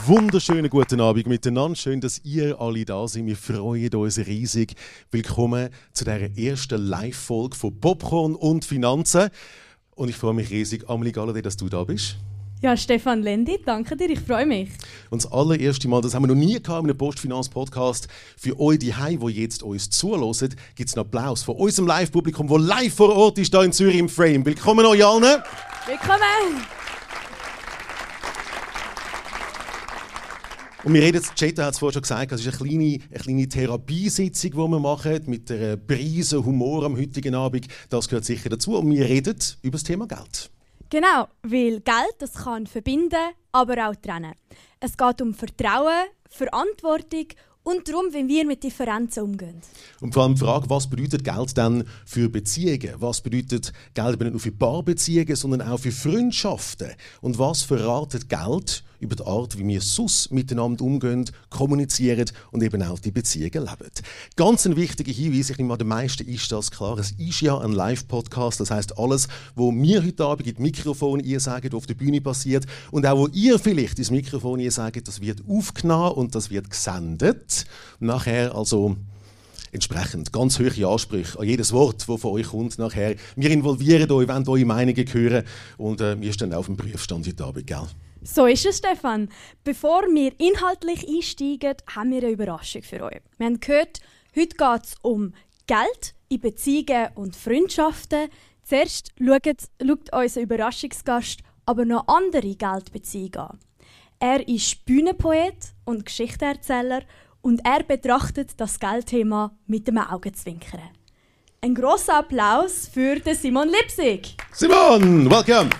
wunderschönen guten Abend miteinander. Schön, dass ihr alle da seid. Wir freuen uns riesig. Willkommen zu dieser ersten Live-Folge von Popcorn und Finanzen. Und ich freue mich riesig, Amelie Galladay, dass du da bist. Ja, Stefan Lendi, danke dir, ich freue mich. Und das allererste Mal, das haben wir noch nie gehabt in einem Postfinanz-Podcast. Für euch die Hause, die jetzt uns zuhören, gibt es einen Applaus von unserem Live-Publikum, das live vor Ort ist, hier in Zürich im Frame. Willkommen euch allen. Willkommen. Und wir reden, Jetta hat es vorhin schon gesagt, es ist eine kleine Therapiesitzung, die wir machen, mit einer Prise Humor am heutigen Abend. Das gehört sicher dazu. Und wir reden über das Thema Geld. Genau, weil Geld, das kann verbinden, aber auch trennen. Es geht um Vertrauen, Verantwortung und darum, wie wir mit Differenzen umgehen. Und vor allem die Frage, was bedeutet Geld dann für Beziehungen? Was bedeutet Geld eben nicht nur für Paarbeziehungen, sondern auch für Freundschaften? Und was verratet Geld über die Art, wie wir sonst miteinander umgehen, kommunizieren und eben auch die Beziehungen leben? Ganz ein wichtiger Hinweis, ich nehme an, den meisten ist das klar, es ist ja ein Live-Podcast, das heisst, alles, was wir heute Abend in die Mikrofone einsagen, was auf der Bühne passiert und auch, was ihr vielleicht ins Mikrofon einsagen, das wird aufgenommen und das wird gesendet. Nachher also entsprechend ganz hohe Ansprüche an jedes Wort, das von euch kommt nachher. Wir involvieren euch, wollen eure Meinungen hören und wir stehen auf dem Prüfstand heute Abend, gell? So ist es, Stefan. Bevor wir inhaltlich einsteigen, haben wir eine Überraschung für euch. Wir haben gehört, heute geht es um Geld in Beziehungen und Freundschaften. Zuerst schaut unser Überraschungsgast aber noch andere Geldbeziehungen an. Er ist Bühnenpoet und Geschichtenerzähler und er betrachtet das Geldthema mit dem Augenzwinkern. Ein grosser Applaus für den Simon Lipsig. Simon, welcome!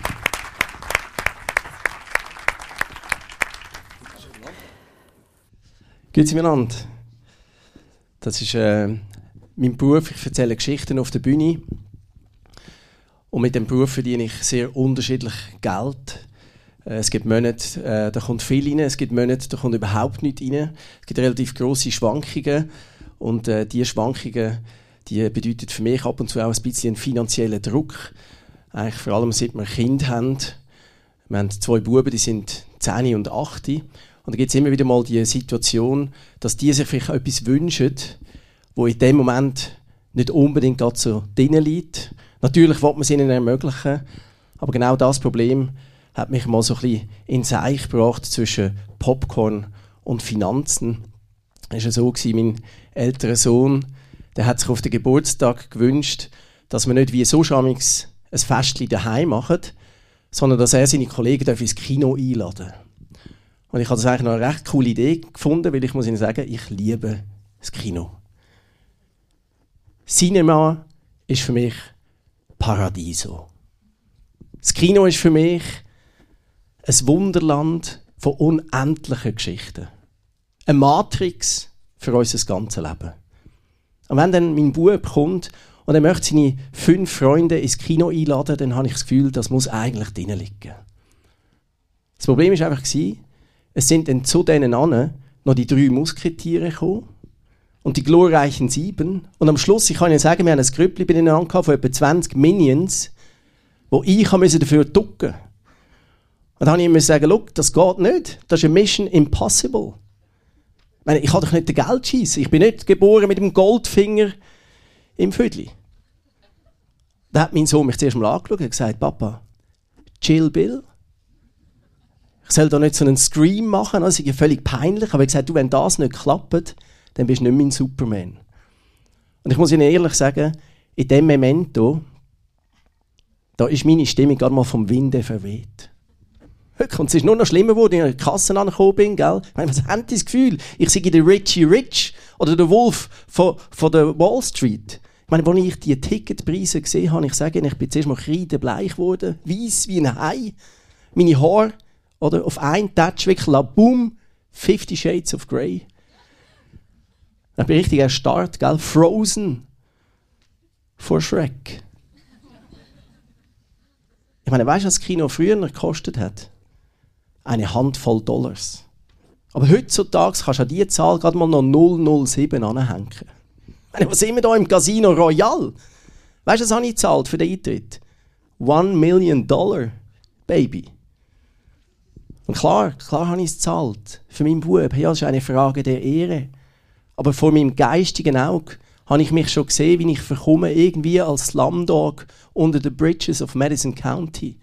Grüezi miteinander. Das ist mein Beruf. Ich erzähle Geschichten auf der Bühne. Und mit dem Beruf verdiene ich sehr unterschiedlich Geld. Es gibt Monate, da kommt viel rein. Es gibt Monate, da kommt überhaupt nichts rein. Es gibt relativ grosse Schwankungen. Und diese Schwankungen, die bedeuten für mich ab und zu auch ein bisschen einen finanziellen Druck. Eigentlich vor allem, seit wir ein Kind haben. Wir haben 2 Buben, die sind 10 und 8. Und da gibt es immer wieder mal die Situation, dass die sich vielleicht etwas wünschen, wo in dem Moment nicht unbedingt gerade so drin liegt. Natürlich will man es ihnen ermöglichen, aber genau das Problem hat mich mal so ein bisschen ins Eich gebracht zwischen Popcorn und Finanzen. Es war so, mein älterer Sohn, der hat sich auf den Geburtstag gewünscht, dass wir nicht wie so ein Festchen daheim machen, sondern dass er seine Kollegen ins Kino einladen darf. Und ich habe das eigentlich noch eine recht coole Idee gefunden, weil ich muss Ihnen sagen, ich liebe das Kino. Cinema ist für mich Paradiso. Das Kino ist für mich ein Wunderland von unendlichen Geschichten. Eine Matrix für unser ganzes Leben. Und wenn dann mein Bub kommt und er möchte seine 5 Freunde ins Kino einladen, dann habe ich das Gefühl, das muss eigentlich drin liegen. Das Problem war einfach, es sind dann zu denen an noch die 3 Musketiere gekommen und die glorreichen 7. Und am Schluss, ich kann Ihnen sagen, wir haben ein Grüppli beieinander von etwa 20 Minions, wo ich dafür ducken musste. Und dann habe ich ihm sagen, schau, das geht nicht. Das ist eine Mission impossible. Ich kann doch nicht den Geld schiessen. Ich bin nicht geboren mit dem Goldfinger im Vödli. Da hat mein Sohn mich zuerst mal angeschaut und gesagt, Papa, chill Bill. Ich soll da nicht so einen Scream machen, das ist ja völlig peinlich. Aber ich habe gesagt, du, wenn das nicht klappt, dann bist du nicht mein Superman. Und ich muss Ihnen ehrlich sagen, in diesem Memento, da ist meine Stimmung gerade mal vom Winde verweht. Und es ist nur noch schlimmer geworden, als ich in die Kasse angekommen bin. Gell? Ich meine, was haben die das Gefühl? Ich sei der Richie Rich oder der Wolf von der Wall Street. Ich meine, als ich die Ticketpreise gesehen habe, ich sage Ihnen, ich bin zuerst mal kreidebleich geworden, weiss wie ein Hai. Meine Haare oder auf einen Touch wirklich boom, 50 Shades of Grey. Dann bin ich richtig erstarrt, gell? Frozen vor Shrek. Ich meine, weißt du, was das Kino früher gekostet hat? Eine Handvoll Dollars. Aber heutzutage kannst du an diese Zahl gerade mal noch 007 anhängen. Was sind wir da im Casino Royal? Weißt du, was habe ich gezahlt für den Eintritt? $1 Million, Baby. Und klar habe ich es gezahlt. Für meinen Bub. Ja, das ist eine Frage der Ehre. Aber vor meinem geistigen Auge habe ich mich schon gesehen, wie ich verkomme, irgendwie als Slumdog unter den Bridges of Madison County.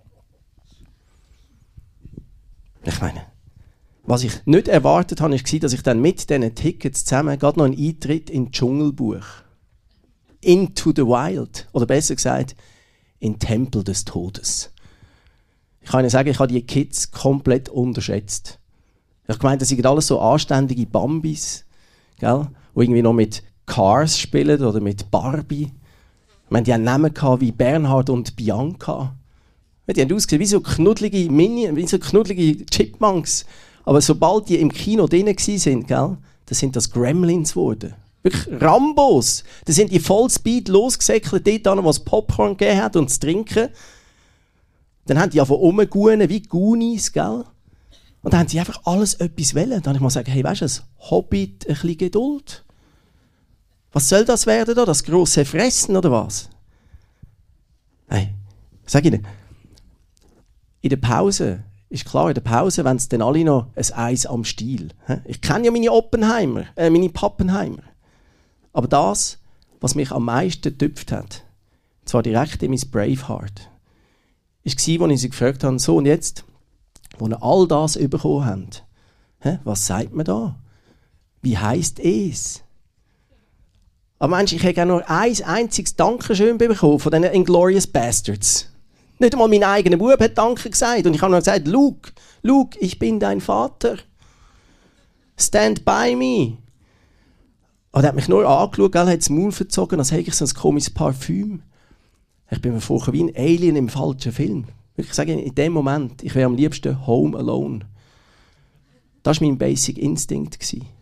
Ich meine, was ich nicht erwartet habe, war, dass ich dann mit diesen Tickets zusammen gerade noch einen Eintritt in das Dschungelbuch. Into the Wild. Oder besser gesagt, in den Tempel des Todes. Ich kann Ihnen sagen, ich habe die Kids komplett unterschätzt. Ich habe gemeint, das sind alles so anständige Bambis, gell? Die irgendwie noch mit Cars spielen oder mit Barbie. Ich meine, die haben Namen wie Bernhard und Bianca. Die haben ausgesehen wie so knuddelige wie so knuddelige Chipmunks. Aber sobald die im Kino drin waren, gell, dann sind das Gremlins geworden. Wirklich Rambos. Da sind die Vollspeed losgesäckelt, dort, wo es Popcorn gegeben hat und zu trinken. Dann haben die einfach rumgegunen wie Goonies, gell? Und dann haben sie einfach alles etwas wollen. Dann habe ich mal gesagt, hey, weißt du, ein Hobbit, ein bisschen Geduld. Was soll das werden da? Das grosse Fressen oder was? Hey, sag Ihnen, in der Pause, ist klar, in der Pause, wenn es dann alle noch ein Eis am Stiel. Ich kenne ja meine Pappenheimer. Aber das, was mich am meisten getüpft hat, zwar direkt in mein Braveheart, war, als ich sie gefragt habe, so und jetzt, wo ihr all das bekommen habt, was sagt man da? Wie heisst es? Aber Mensch, ich habe auch nur ein einziges Dankeschön bekommen von diesen Inglourious Bastards. Nicht einmal mein eigener Bub hat Danke gesagt. Und ich habe nur gesagt, Luke, ich bin dein Vater. Stand by me. Und er hat mich nur angeschaut, hat das Maul verzogen, als hätte ich so ein komisches Parfüm. Ich bin mir vorher wie ein Alien im falschen Film. Ich sage Ihnen, in dem Moment, ich wäre am liebsten home alone. Das war mein Basic Instinct.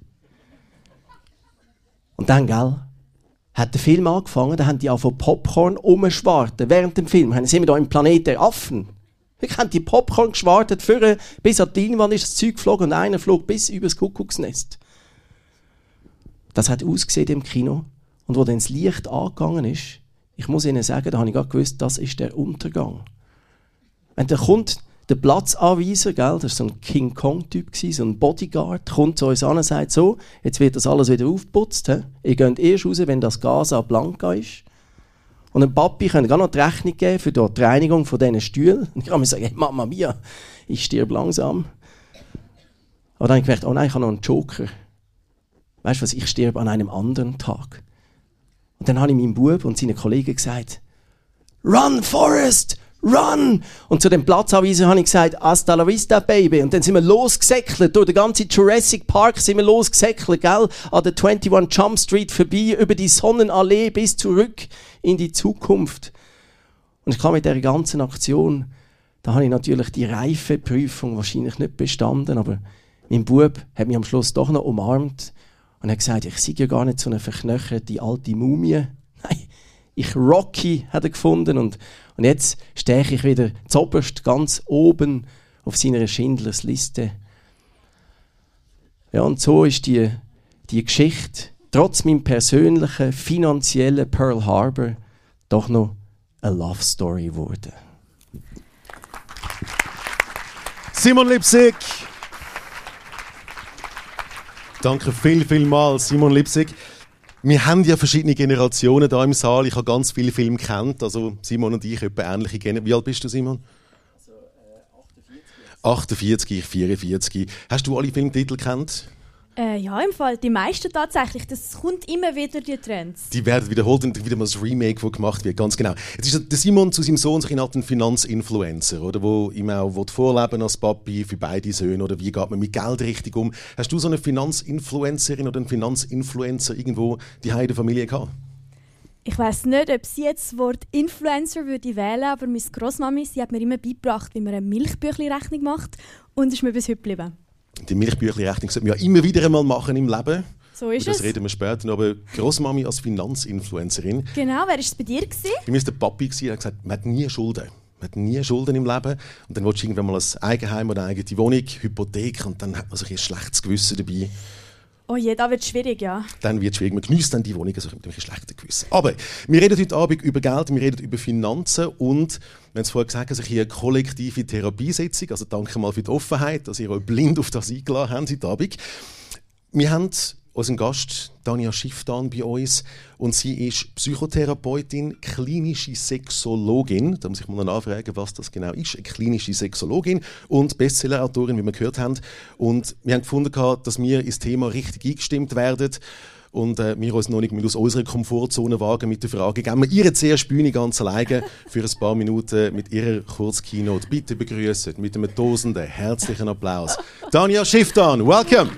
Und dann, hat der Film angefangen, da haben die auch von Popcorn rumgeschwartet. Während dem Film sind wir da im Planet der Affen. Ich habe die Popcorn geschwartet, bis an die Leinwand ist das Zeug geflogen und einer flog bis über das Kuckucksnest. Das hat ausgesehen im Kino. Und wo dann das Licht angegangen ist, ich muss Ihnen sagen, da habe ich gerade gewusst, das ist der Untergang. Wenn da kommt der Platzanweiser, das war so ein King Kong-Typ, so ein Bodyguard, kommt zu uns an und sagt so, jetzt wird das alles wieder aufgeputzt. Ihr geht erst raus, wenn das Gas an Blanca ist. Und dem Papi können gar noch die Rechnung geben für die Reinigung von diesen Stühlen. Und ich kann mir sagen, hey, Mama mia, ich stirb langsam. Aber dann habe ich gemerkt, oh nein, ich habe noch einen Joker. Weißt du was, ich sterbe an einem anderen Tag. Und dann habe ich meinem Bub und seinen Kollegen gesagt, Run, Forrest! Run! Und zu dem Platzanweiser habe ich gesagt, hasta la vista, baby. Und dann sind wir losgesäckelt, durch den ganzen Jurassic Park sind wir losgesäckelt, gell? An der 21 Jump Street vorbei, über die Sonnenallee bis zurück in die Zukunft. Und ich kann mit dieser ganzen Aktion, da habe ich natürlich die Reifeprüfung wahrscheinlich nicht bestanden, aber mein Bub hat mich am Schluss doch noch umarmt und hat gesagt, ich sei ja gar nicht so eine verknöcherte alte Mumie. Nein, ich Rocky, hat er gefunden. Und jetzt stehe ich wieder zoberst ganz oben auf seiner Schindlers Liste. Ja, und so ist die Geschichte, trotz meinem persönlichen, finanziellen Pearl Harbor, doch noch eine Love Story geworden. Simon Lipsig! Danke vielmals, Simon Lipsig. Wir haben ja verschiedene Generationen hier im Saal. Ich habe ganz viele Filme gekannt. Also Simon und ich etwa ähnliche kennen. Wie alt bist du, Simon? 48, ich 44. Hast du alle Filmtitel gekannt? Ja, im Fall die meisten tatsächlich. Das kommt immer wieder, die Trends. Die werden wiederholt und wieder mal das Remake, das gemacht wird, ganz genau. Jetzt ist der Simon zu seinem Sohn sich ein Finanzinfluencer, oder, wo ihm auch vorleben als Papi für beide Söhne, oder wie geht man mit Geld richtig um? Hast du so eine Finanzinfluencerin oder einen Finanzinfluencer irgendwo die in der Familie gehabt? Ich weiss nicht, ob sie jetzt das Wort Influencer würde wählen, aber meine Grossmami, sie hat mir immer beigebracht, wie man eine Milchbüchli-Rechnung macht, und ist mir bis heute geblieben. Die Milchbüchli-Rechnung sollte man ja immer wieder einmal machen im Leben. So ist das reden wir später. Aber Grossmami als Finanzinfluencerin. Genau, wer war es bei dir? Bei mir war der Papi, der hat gesagt, man hat nie Schulden. Man hat nie Schulden im Leben. Und dann willst du irgendwann mal ein Eigenheim oder eine eigene Wohnung, Hypothek, und dann hat man sich ein schlechtes Gewissen dabei. Oh je, das wird schwierig, ja. Dann wird es schwierig. Man genießt dann die Wohnung also mit einem schlechten Gewissen. Aber wir reden heute Abend über Geld, wir reden über Finanzen und, wir haben es vorher gesagt, also hier eine kollektive Therapiesitzung. Also danke mal für die Offenheit, dass ihr euch blind auf das eingeladen habt heute Abend. Wir haben unseren Gast Tanja Schifftan bei uns und sie ist Psychotherapeutin, klinische Sexologin. Da muss ich mal nachfragen, was das genau ist. Eine klinische Sexologin und Bestsellerautorin, wie wir gehört haben. Und wir haben gefunden, dass wir ins Thema richtig eingestimmt werden und wir uns noch nicht aus unserer Komfortzone wagen mit der Frage, geben wir ihr zuerst Bühne ganz alleine für ein paar Minuten mit ihrer Kurzkeynote. Bitte begrüßen mit einem tosenden, herzlichen Applaus Tanja Schifftan. Welcome!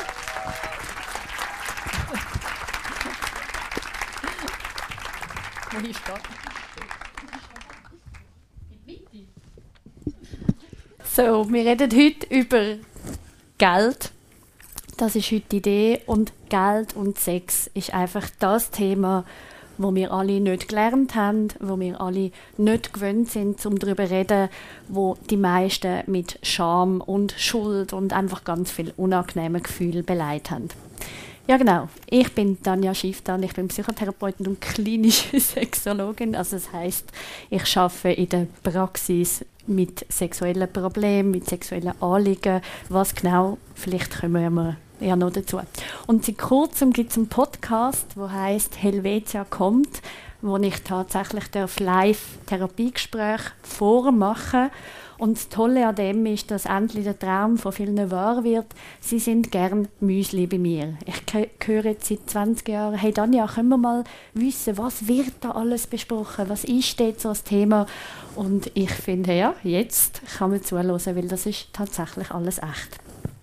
So, wir reden heute über Geld. Das ist heute die Idee. Und Geld und Sex ist einfach das Thema, wo wir alle nicht gelernt haben, wo wir alle nicht gewöhnt sind, um darüber zu reden, wo die meisten mit Scham und Schuld und einfach ganz viel unangenehme Gefühle beleidigt haben. Ja genau, ich bin Tanja Schifftan, ich bin Psychotherapeutin und klinische Sexologin. Also das heisst, ich arbeite in der Praxis mit sexuellen Problemen, mit sexuellen Anliegen. Was genau, vielleicht kommen wir ja noch dazu. Und seit kurzem gibt es einen Podcast, der heisst «Helvetia kommt», wo ich tatsächlich Live-Therapiegespräche vormachen. Und das Tolle an dem ist, dass endlich der Traum von vielen wahr wird. Sie sind gern Müsli bei mir. Ich höre jetzt seit 20 Jahren, hey Tanja, können wir mal wissen, was wird da alles besprochen? Was ist jetzt so das Thema? Und ich finde, ja, jetzt kann man zuhören, weil das ist tatsächlich alles echt.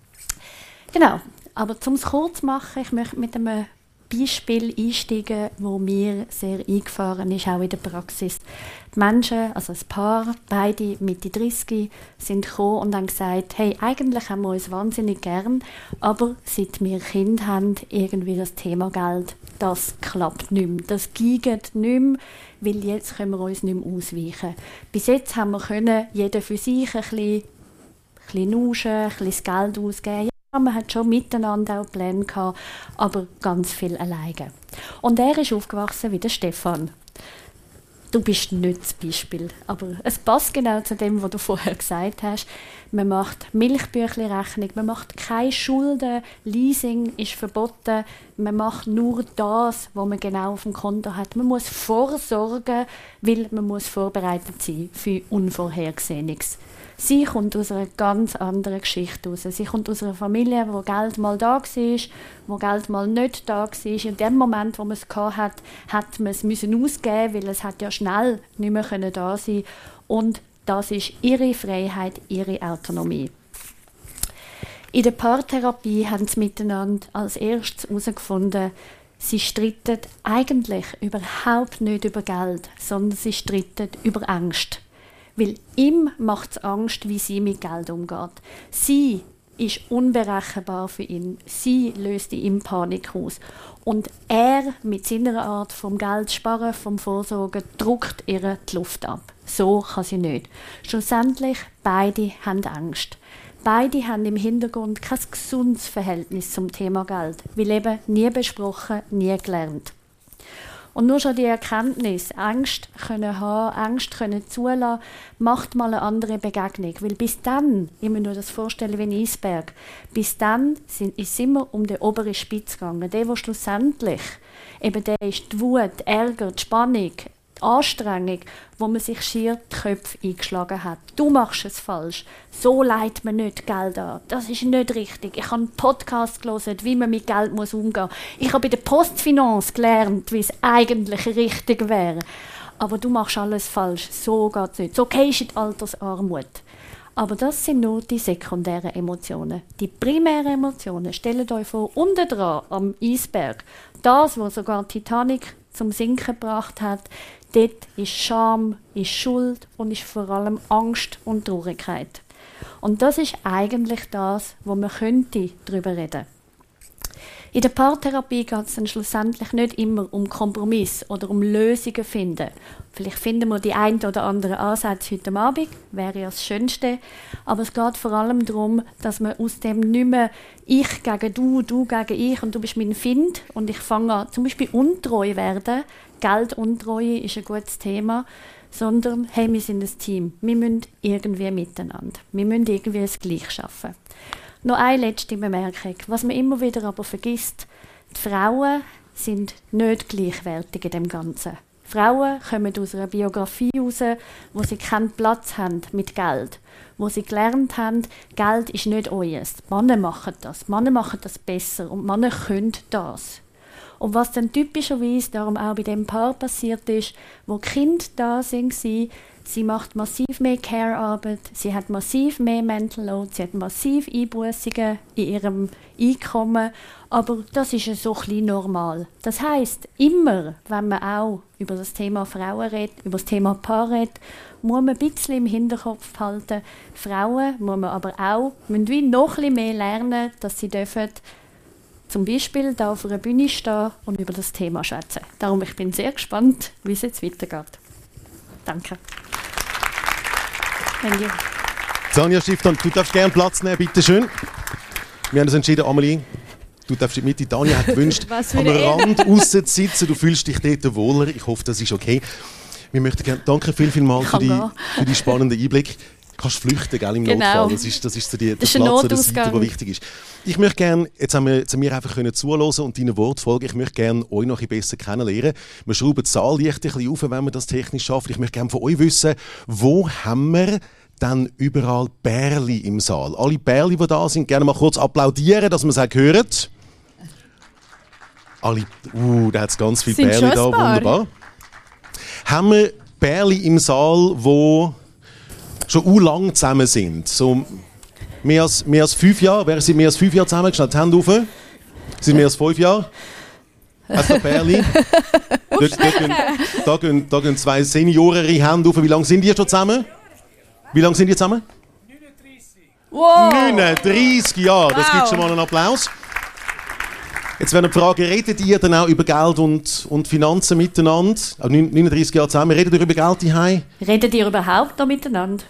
Genau, aber um es kurz zu machen, ich möchte mit einem Beispiel einsteigen, wo mir sehr eingefahren ist, auch in der Praxis. Die Menschen, also ein Paar, beide Mitte 30, sind gekommen und haben gesagt, hey, eigentlich haben wir uns wahnsinnig gern, aber seit wir Kinder haben, irgendwie das Thema Geld, das klappt nicht mehr. Das geht nicht mehr, weil jetzt können wir uns nicht mehr ausweichen. Bis jetzt haben wir können, jeder für sich ein bisschen nuschen, ein bisschen das Geld ausgeben. Man hat schon miteinander auch Pläne gehabt, aber ganz viel alleine. Und er ist aufgewachsen wie der Stefan. Du bist nicht das Beispiel, aber es passt genau zu dem, was du vorher gesagt hast. Man macht Milchbüchli-Rechnung, man macht keine Schulden, Leasing ist verboten, man macht nur das, was man genau auf dem Konto hat. Man muss vorsorgen, weil man muss vorbereitet sein für Unvorhergesehenes. Sie kommt aus einer ganz anderen Geschichte raus. Sie kommt aus einer Familie, wo Geld mal da war, wo Geld mal nicht da war. In dem Moment, wo man es hatte, hat man es ausgeben, weil es hat ja schnell nicht mehr da sein. Und das ist ihre Freiheit, ihre Autonomie. In der Paartherapie haben sie miteinander als erstes herausgefunden, sie streiten eigentlich überhaupt nicht über Geld, sondern sie streiten über Angst. Weil ihm macht es Angst, wie sie mit Geld umgeht. Sie ist unberechenbar für ihn. Sie löst in ihm Panik aus. Und er, mit seiner Art vom Geld sparen, vom Vorsorgen, drückt ihr die Luft ab. So kann sie nicht. Schlussendlich, beide haben Angst. Beide haben im Hintergrund kein gesundes Verhältnis zum Thema Geld. Weil eben nie besprochen, nie gelernt. Und nur schon die Erkenntnis, Angst können haben, Angst können zulassen, macht mal eine andere Begegnung. Weil bis dann, ich muss mir das vorstellen wie ein Eisberg, bis dann ist es immer um den oberen Spitz gegangen. Der schlussendlich, eben der ist die Wut, die Ärger, die Spannung, die Anstrengung, wo man sich schier die Köpfe eingeschlagen hat. Du machst es falsch. So leitet man nicht Geld an. Das ist nicht richtig. Ich habe einen Podcast gelesen, wie man mit Geld umgehen muss. Ich habe bei der Postfinance gelernt, wie es eigentlich richtig wäre. Aber du machst alles falsch. So geht es nicht. So gehst du in die Altersarmut. Aber das sind nur die sekundären Emotionen. Die primären Emotionen, stellt euch vor, unten dran am Eisberg, das, was sogar Titanic zum Sinken gebracht hat, dort ist Scham, ist Schuld und ist vor allem Angst und Traurigkeit. Und das ist eigentlich das, wo man könnte darüber reden. In der Paartherapie geht es dann schlussendlich nicht immer um Kompromiss oder um Lösungen finden. Vielleicht finden wir die ein oder anderen Ansätze heute Abend, wäre ja das Schönste. Aber es geht vor allem darum, dass man aus dem nicht mehr ich gegen du, du gegen ich und du bist mein Find und ich fange an, zum Beispiel untreu werden. Gelduntreue ist ein gutes Thema. Sondern, hey, wir sind ein Team. Wir müssen irgendwie miteinander. Wir müssen irgendwie das Gleiche schaffen. Noch eine letzte Bemerkung. Was man immer wieder aber vergisst, die Frauen sind nicht gleichwertig in dem Ganzen. Frauen kommen aus einer Biografie heraus, wo sie keinen Platz haben mit Geld. Wo sie gelernt haben, Geld ist nicht euer. Männer machen das. Männer machen das besser und Männer können das. Und was dann typischerweise darum auch bei dem Paar passiert ist, wo die Kinder da sind, sie macht massiv mehr Care-Arbeit, sie hat massiv mehr Mental Load, sie hat massiv Einbußungen in ihrem Einkommen, aber das ist ja so ein bisschen normal. Das heisst, immer, wenn man auch über das Thema Frauen redet, über das Thema Paar redet, muss man ein bisschen im Hinterkopf behalten, Frauen muss man aber auch müssen wie noch ein bisschen mehr lernen, dass sie dürfen zum Beispiel da auf einer Bühne stehen und über das Thema schwätzen. Darum ich bin sehr gespannt, wie es jetzt weitergeht. Danke. Tanja Stifton, du darfst gerne Platz nehmen, bitte schön. Wir haben uns entschieden, Amelie, du darfst in die Mitte. Tanja hat gewünscht, am Rand aussen zu sitzen. Du fühlst dich dort wohler. Ich hoffe, das ist okay. Wir möchten gerne, danke vielmals für die spannenden Einblick. Du kannst flüchten, gell, im Notfall. Das ist so der Platz an der Seite, der wichtig ist. Ich möchte gerne, jetzt haben wir einfach zuhören und deinen Wort folgen. Ich möchte gerne euch noch ein bisschen besser kennenlernen. Wir schrauben die Zahl leicht ein bisschen auf, wenn wir das technisch schaffen. Ich möchte gerne von euch wissen, wo haben wir dann überall Bärli im Saal? Alle Bärli, die da sind, gerne mal kurz applaudieren, dass wir es auch hören. Alle, da hat es ganz viele Bärli da, wunderbar. Haben wir Bärli im Saal, die schon lang zusammen sind? So mehr als 5 Jahre? Wer sind mehr als 5 Jahre zusammen? Schnell die Hände rauf. Sind mehr als 5 Jahre? Also Bärli. Da gehen 2 seniorere Hände rauf. Wie lange sind die schon zusammen? 39. Wow. 39 Jahre, das gibt schon mal einen Applaus. Jetzt wäre die Frage, redet ihr dann auch über Geld und Finanzen miteinander? Also 39 Jahre zusammen, redet ihr über Geld daheim? Redet ihr überhaupt noch miteinander?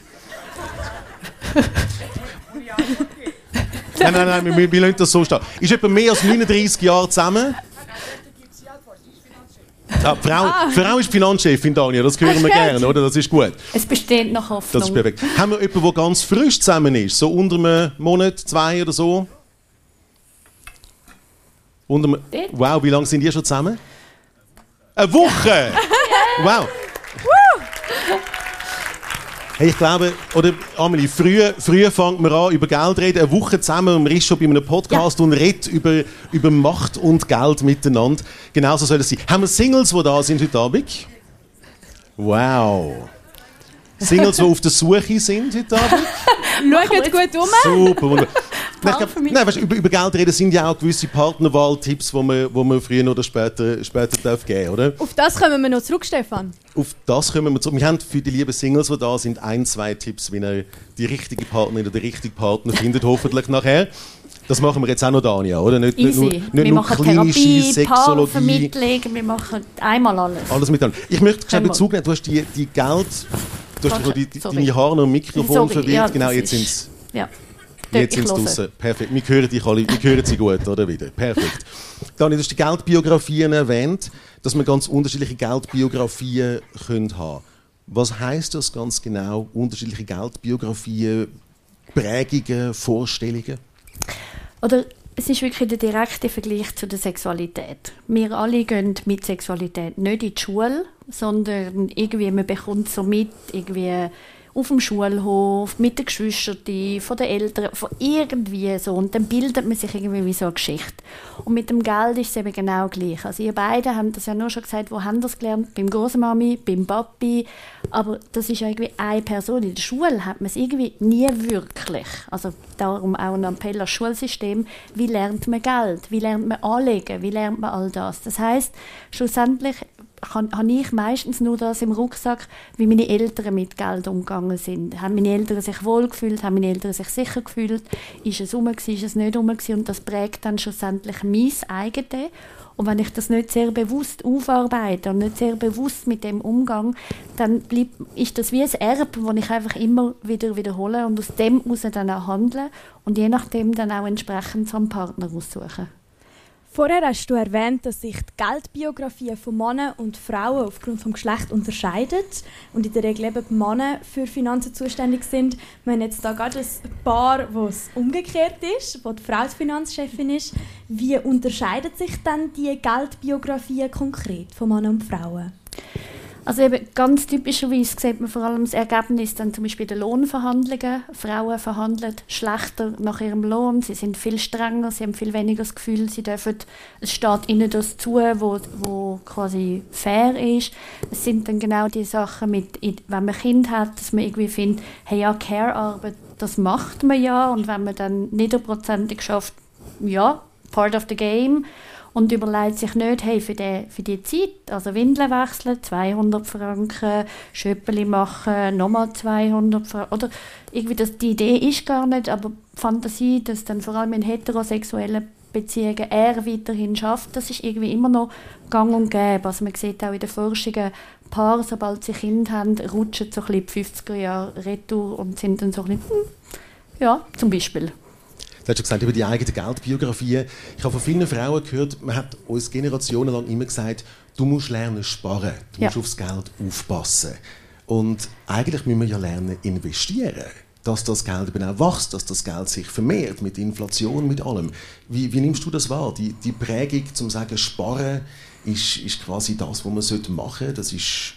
Nein, wir lassen das so stehen. Ist jemand mehr als 39 Jahre zusammen? Ja, Frau ist Finanzchefin, Daniel, das hören wir gerne, oder? Das ist gut. Es besteht noch Hoffnung. Das ist perfekt. Haben wir jemanden, der ganz frisch zusammen ist? So unter einem Monat, 2 oder so? Wow, wie lange sind die schon zusammen? Eine Woche! Wow! Hey, ich glaube, oder Amelie, früher fängt man an, über Geld zu reden, eine Woche zusammen, und man ist schon bei einem Podcast und redet über Macht und Geld miteinander. Genauso soll es sein. Haben wir Singles, die da sind heute Abend? Wow. Singles, die auf der Suche sind heute Abend? Schaut gut um. Super, wunderbar. Nein, weißt, über Geld reden sind ja auch gewisse Partnerwahltipps, die man früher oder später darf geben, oder? Auf das kommen wir noch zurück, Stefan. Auf das kommen wir zurück. Wir haben für die lieben Singles, die da sind, 1-2 Tipps, wie ihr die richtige Partnerin oder den richtigen Partner findet, hoffentlich nachher. Das machen wir jetzt auch noch, Dania, oder? Nicht nur klinische Sexologie. Paarvermittlung, wir machen einmal alles. Alles miteinander. Ich möchte schnell Bezug nehmen, du hast die Geld... Du hast deine Haare noch im Mikrofon verwirrt. Ja, genau, jetzt sind es... Ja. Jetzt sind sie draussen. Perfekt. Wir hören dich alle. Wir hören sie gut, oder wieder? Perfekt. Dani, du hast die Geldbiografien erwähnt, dass wir ganz unterschiedliche Geldbiografien haben können. Was heisst das ganz genau? Unterschiedliche Geldbiografien, Prägungen, Vorstellungen? Oder es ist wirklich der direkte Vergleich zu der Sexualität. Wir alle gehen mit Sexualität nicht in die Schule, sondern irgendwie, man bekommt so mit, irgendwie auf dem Schulhof, mit den Geschwistern, von den Eltern, von irgendwie so. Und dann bildet man sich irgendwie wie so eine Geschichte. Und mit dem Geld ist es eben genau gleich. Also ihr beide habt das ja nur schon gesagt, wo haben das gelernt? Beim Großmami, beim Papi. Aber das ist ja irgendwie eine Person. In der Schule hat man es irgendwie nie wirklich. Also darum auch ein Appell ans Schulsystem. Wie lernt man Geld? Wie lernt man anlegen? Wie lernt man all das? Das heisst, schlussendlich habe ich meistens nur das im Rucksack, wie meine Eltern mit Geld umgegangen sind. Haben meine Eltern sich wohl gefühlt, haben meine Eltern sich sicher gefühlt, ist es rum gewesen, ist es nicht rum gewesen, und das prägt dann schlussendlich mein eigenes. Und wenn ich das nicht sehr bewusst aufarbeite und nicht sehr bewusst mit dem umgehe, dann ist das wie ein Erbe, das ich einfach immer wieder wiederhole und aus dem heraus dann auch handle und je nachdem dann auch entsprechend so einen Partner aussuchen. Vorher hast du erwähnt, dass sich die Geldbiografien von Männern und Frauen aufgrund des Geschlechts unterscheiden und in der Regel eben die Männer für Finanzen zuständig sind. Wir haben jetzt da gerade ein Paar, wo es umgekehrt ist, wo die Frau die Finanzchefin ist. Wie unterscheiden sich dann die Geldbiografien konkret von Männern und Frauen? Also eben ganz typischerweise sieht man vor allem das Ergebnis dann zum Beispiel der Lohnverhandlungen. Frauen verhandeln schlechter nach ihrem Lohn, sie sind viel strenger, sie haben viel weniger das Gefühl, es steht ihnen das zu, wo quasi fair ist. Es sind dann genau die Sachen, wenn man Kind hat, dass man irgendwie findet, hey ja, Care-Arbeit, das macht man ja, und wenn man dann niederprozentig schafft, ja, part of the game. Und überlegt sich nicht, hey, für die Zeit, also Windeln wechseln, 200 Franken, Schöppeli machen, nochmal 200 Franken. Oder irgendwie die Idee ist gar nicht, aber die Fantasie, dass dann vor allem in heterosexuellen Beziehungen er weiterhin schafft, das ist irgendwie immer noch gang und gäbe. Also man sieht auch in den Forschungen, Paare, sobald sie Kinder haben, rutschen so ein bisschen die 50er Jahre retour und sind dann so ein bisschen, ja, zum Beispiel. Du hast schon gesagt, über die eigene Geldbiografie. Ich habe von vielen Frauen gehört, man hat uns generationenlang immer gesagt, du musst lernen sparen, du musst aufs Geld aufpassen. Und eigentlich müssen wir ja lernen investieren, dass das Geld eben auch wächst, dass das Geld sich vermehrt mit Inflation, mit allem. Wie nimmst du das wahr? Die Prägung, zum sagen, sparen ist quasi das, was man machen sollte, das ist...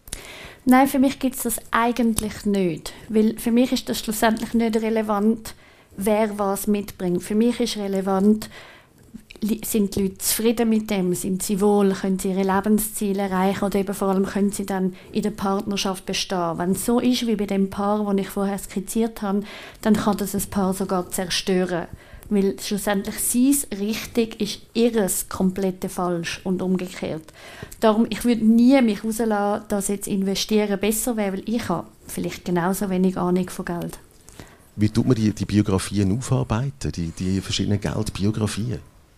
Nein, für mich gibt es das eigentlich nicht. Weil für mich ist das schlussendlich nicht relevant, wer was mitbringt. Für mich ist relevant, sind die Leute zufrieden mit dem, sind sie wohl, können sie ihre Lebensziele erreichen oder eben vor allem können sie dann in der Partnerschaft bestehen. Wenn es so ist wie bei dem Paar, das ich vorher skizziert habe, dann kann das ein Paar sogar zerstören. Weil schlussendlich sein richtig ist ihres komplette falsch und umgekehrt. Darum, ich würde nie mich rauslassen, dass jetzt investieren besser wäre, weil ich habe vielleicht genauso wenig Ahnung von Geld. Wie tut man die Biografien aufarbeiten, die verschiedenen Geldbiografien?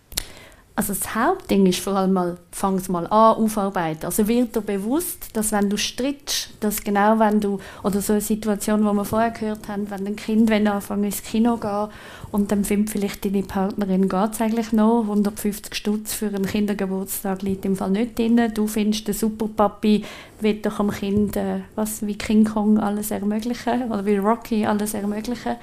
Also das Hauptding ist vor allem fang es mal an, aufarbeiten. Also wird dir bewusst, dass wenn du strittst, dass genau wenn du, oder so eine Situation, die wir vorher gehört haben, wenn ein Kind anfängt ins Kino gehen und dann findet vielleicht deine Partnerin, geht es eigentlich noch, 150 Stutz für einen Kindergeburtstag liegt im Fall nicht drin, du findest, der Superpapi will doch am Kind, wie King Kong alles ermöglichen, oder wie Rocky alles ermöglichen.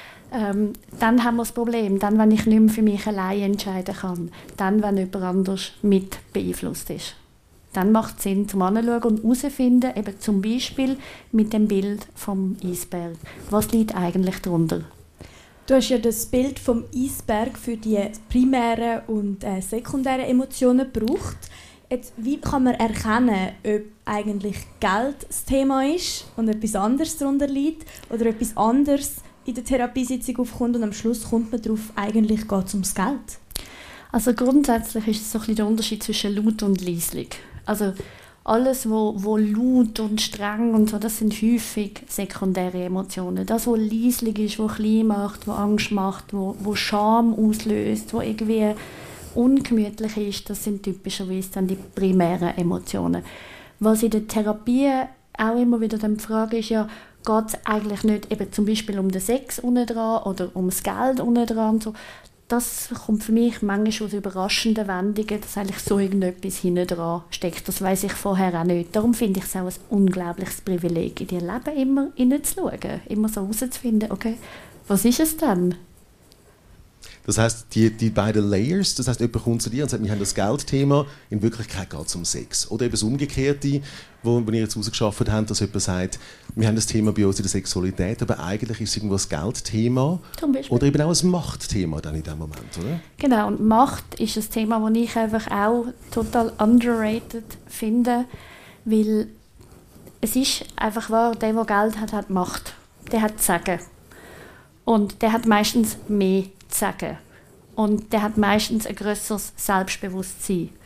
Dann haben wir das Problem, dann, wenn ich nicht mehr für mich allein entscheiden kann, dann, wenn jemand anders mit beeinflusst ist. Dann macht es Sinn, zum Anschauen und herauszufinden, eben zum Beispiel mit dem Bild vom Eisberg. Was liegt eigentlich darunter? Du hast ja das Bild vom Eisberg für die primären und sekundären Emotionen gebraucht. Jetzt, wie kann man erkennen, ob eigentlich Geld das Thema ist und etwas anderes darunter liegt oder etwas anderes in der Therapiesitzung aufkommt und am Schluss kommt man darauf, eigentlich geht es ums Geld? Also grundsätzlich ist es so ein bisschen der Unterschied zwischen laut und leislich. Also alles, wo laut und streng und so, das sind häufig sekundäre Emotionen. Das, was leislich ist, was klein macht, was Angst macht, wo Scham auslöst, wo irgendwie ungemütlich ist, das sind typischerweise dann die primären Emotionen. Was in der Therapie auch immer wieder die Frage ist, ja, geht es eigentlich nicht eben zum Beispiel um den Sex unten dran oder um das Geld unten dran und so. Das kommt für mich manchmal aus überraschenden Wendungen, dass eigentlich so irgendetwas hinten dran steckt. Das weiss ich vorher auch nicht. Darum finde ich es auch ein unglaubliches Privileg, in ihr Leben immer hineinzuschauen, immer so herauszufinden, okay, was ist es denn? Das heisst, die beiden Layers, das heisst, jemand kommt zu dir und sagt, wir haben das Geldthema, in Wirklichkeit geht es um Sex. Oder eben das Umgekehrte, wo wir jetzt rausgeschafft haben, dass jemand sagt, wir haben das Thema bei uns in der Sexualität, aber eigentlich ist es irgendwo das Geldthema oder eben auch ein Machtthema dann in dem Moment, oder? Genau, und Macht ist ein Thema, das ich einfach auch total underrated finde, weil es ist einfach wahr, der Geld hat, hat Macht. Der hat zu sagen. Und der hat meistens mehr zu sagen. Und der hat meistens ein grösseres Selbstbewusstsein.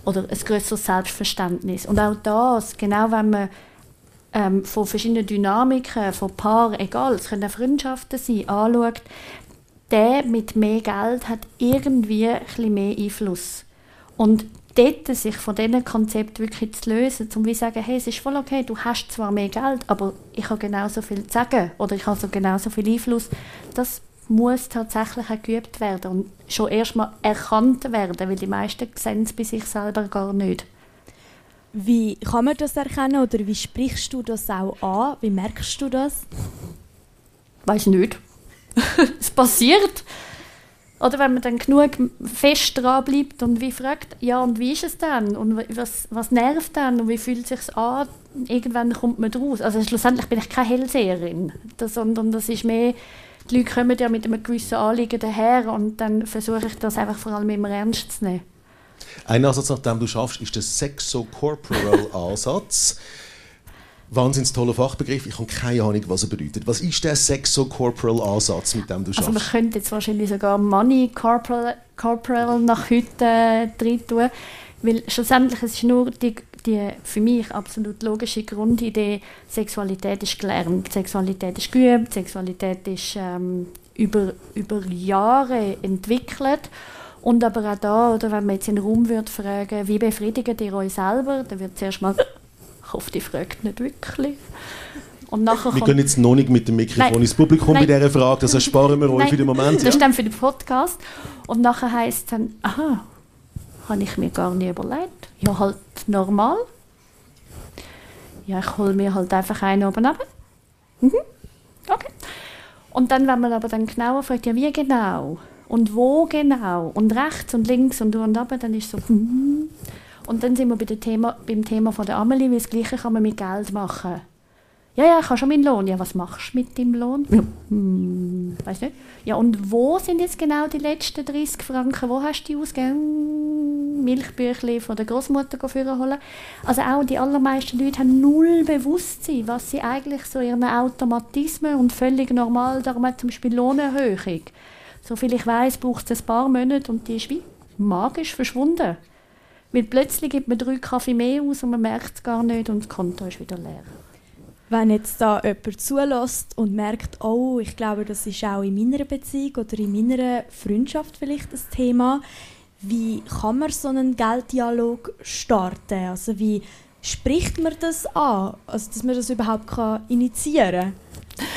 oder ein grösseres Selbstverständnis. Und auch das, genau wenn man von verschiedenen Dynamiken, von Paaren, egal, es können auch Freundschaften sein, anschaut, der mit mehr Geld hat irgendwie ein bisschen mehr Einfluss. Und dort sich von diesem Konzept wirklich zu lösen, um wie zu sagen, hey, es ist voll okay, du hast zwar mehr Geld, aber ich habe genauso viel zu sagen oder ich habe so genauso viel Einfluss, das muss tatsächlich auch geübt werden und schon erstmal erkannt werden, weil die meisten sehen es bei sich selber gar nicht. Wie kann man das erkennen oder wie sprichst du das auch an? Wie merkst du das? Weiss nicht. Es passiert. Oder wenn man dann genug fest dran bleibt und wie fragt, ja und wie ist es denn? Und was nervt denn? Und wie fühlt es sich an? Irgendwann kommt man draus. Also schlussendlich bin ich keine Hellseherin, sondern das ist mehr, die Leute kommen ja mit einem gewissen Anliegen daher und dann versuche ich das einfach vor allem immer ernst zu nehmen. Ein Ansatz, nach dem du schaffst, ist der Sexo-Corporal-Ansatz. Wahnsinnig toller Fachbegriff. Ich habe keine Ahnung, was er bedeutet. Was ist der Sexo-Corporal-Ansatz, mit dem du schaffst? Also man könnte jetzt wahrscheinlich sogar Money Corporal nach heute drin tun, weil schlussendlich es ist nur die für mich absolut logische Grundidee, Sexualität ist gelernt, Sexualität ist geübt, Sexualität ist über Jahre entwickelt. Und aber auch da, oder wenn man jetzt in den Raum würde fragen, wie befriedigt ihr euch selber, dann wird zuerst mal, ich hoffe, die fragt nicht wirklich. Und nachher wir gehen jetzt noch nicht mit dem Mikrofon ins Publikum bei dieser Frage, das ersparen wir euch für den Moment. Das ist dann für den Podcast. Und nachher heisst es dann, aha, habe ich mir gar nicht überlegt. Ja, halt normal. Ja, ich hole mir halt einfach einen oben runter. Okay. Und dann, wenn man aber dann genauer fragt, ja, wie genau? Und wo genau? Und rechts und links und runter, dann ist so, Und dann sind wir beim Thema von der Amelie, weil das Gleiche kann man mit Geld machen. Ja, ich habe schon meinen Lohn. Ja, was machst du mit deinem Lohn? Weiss nicht. Ja, und wo sind jetzt genau die letzten 30 Franken? Wo hast du die ausgegeben? Milchbüchlein von der Großmutter holen. Also auch die allermeisten Leute haben null Bewusstsein, was sie eigentlich so ihren Automatismen und völlig normal, darum hat zum Beispiel Lohnerhöhung. Soviel ich weiss, braucht es ein paar Monate und die ist wie magisch verschwunden. Weil plötzlich gibt man 3 Kaffee mehr aus und man merkt es gar nicht und das Konto ist wieder leer. Wenn jetzt da jemand zulässt und merkt, oh, ich glaube, das ist auch in meiner Beziehung oder in meiner Freundschaft vielleicht ein Thema, wie kann man so einen Gelddialog starten? Also wie spricht man das an, also dass man das überhaupt initiieren kann?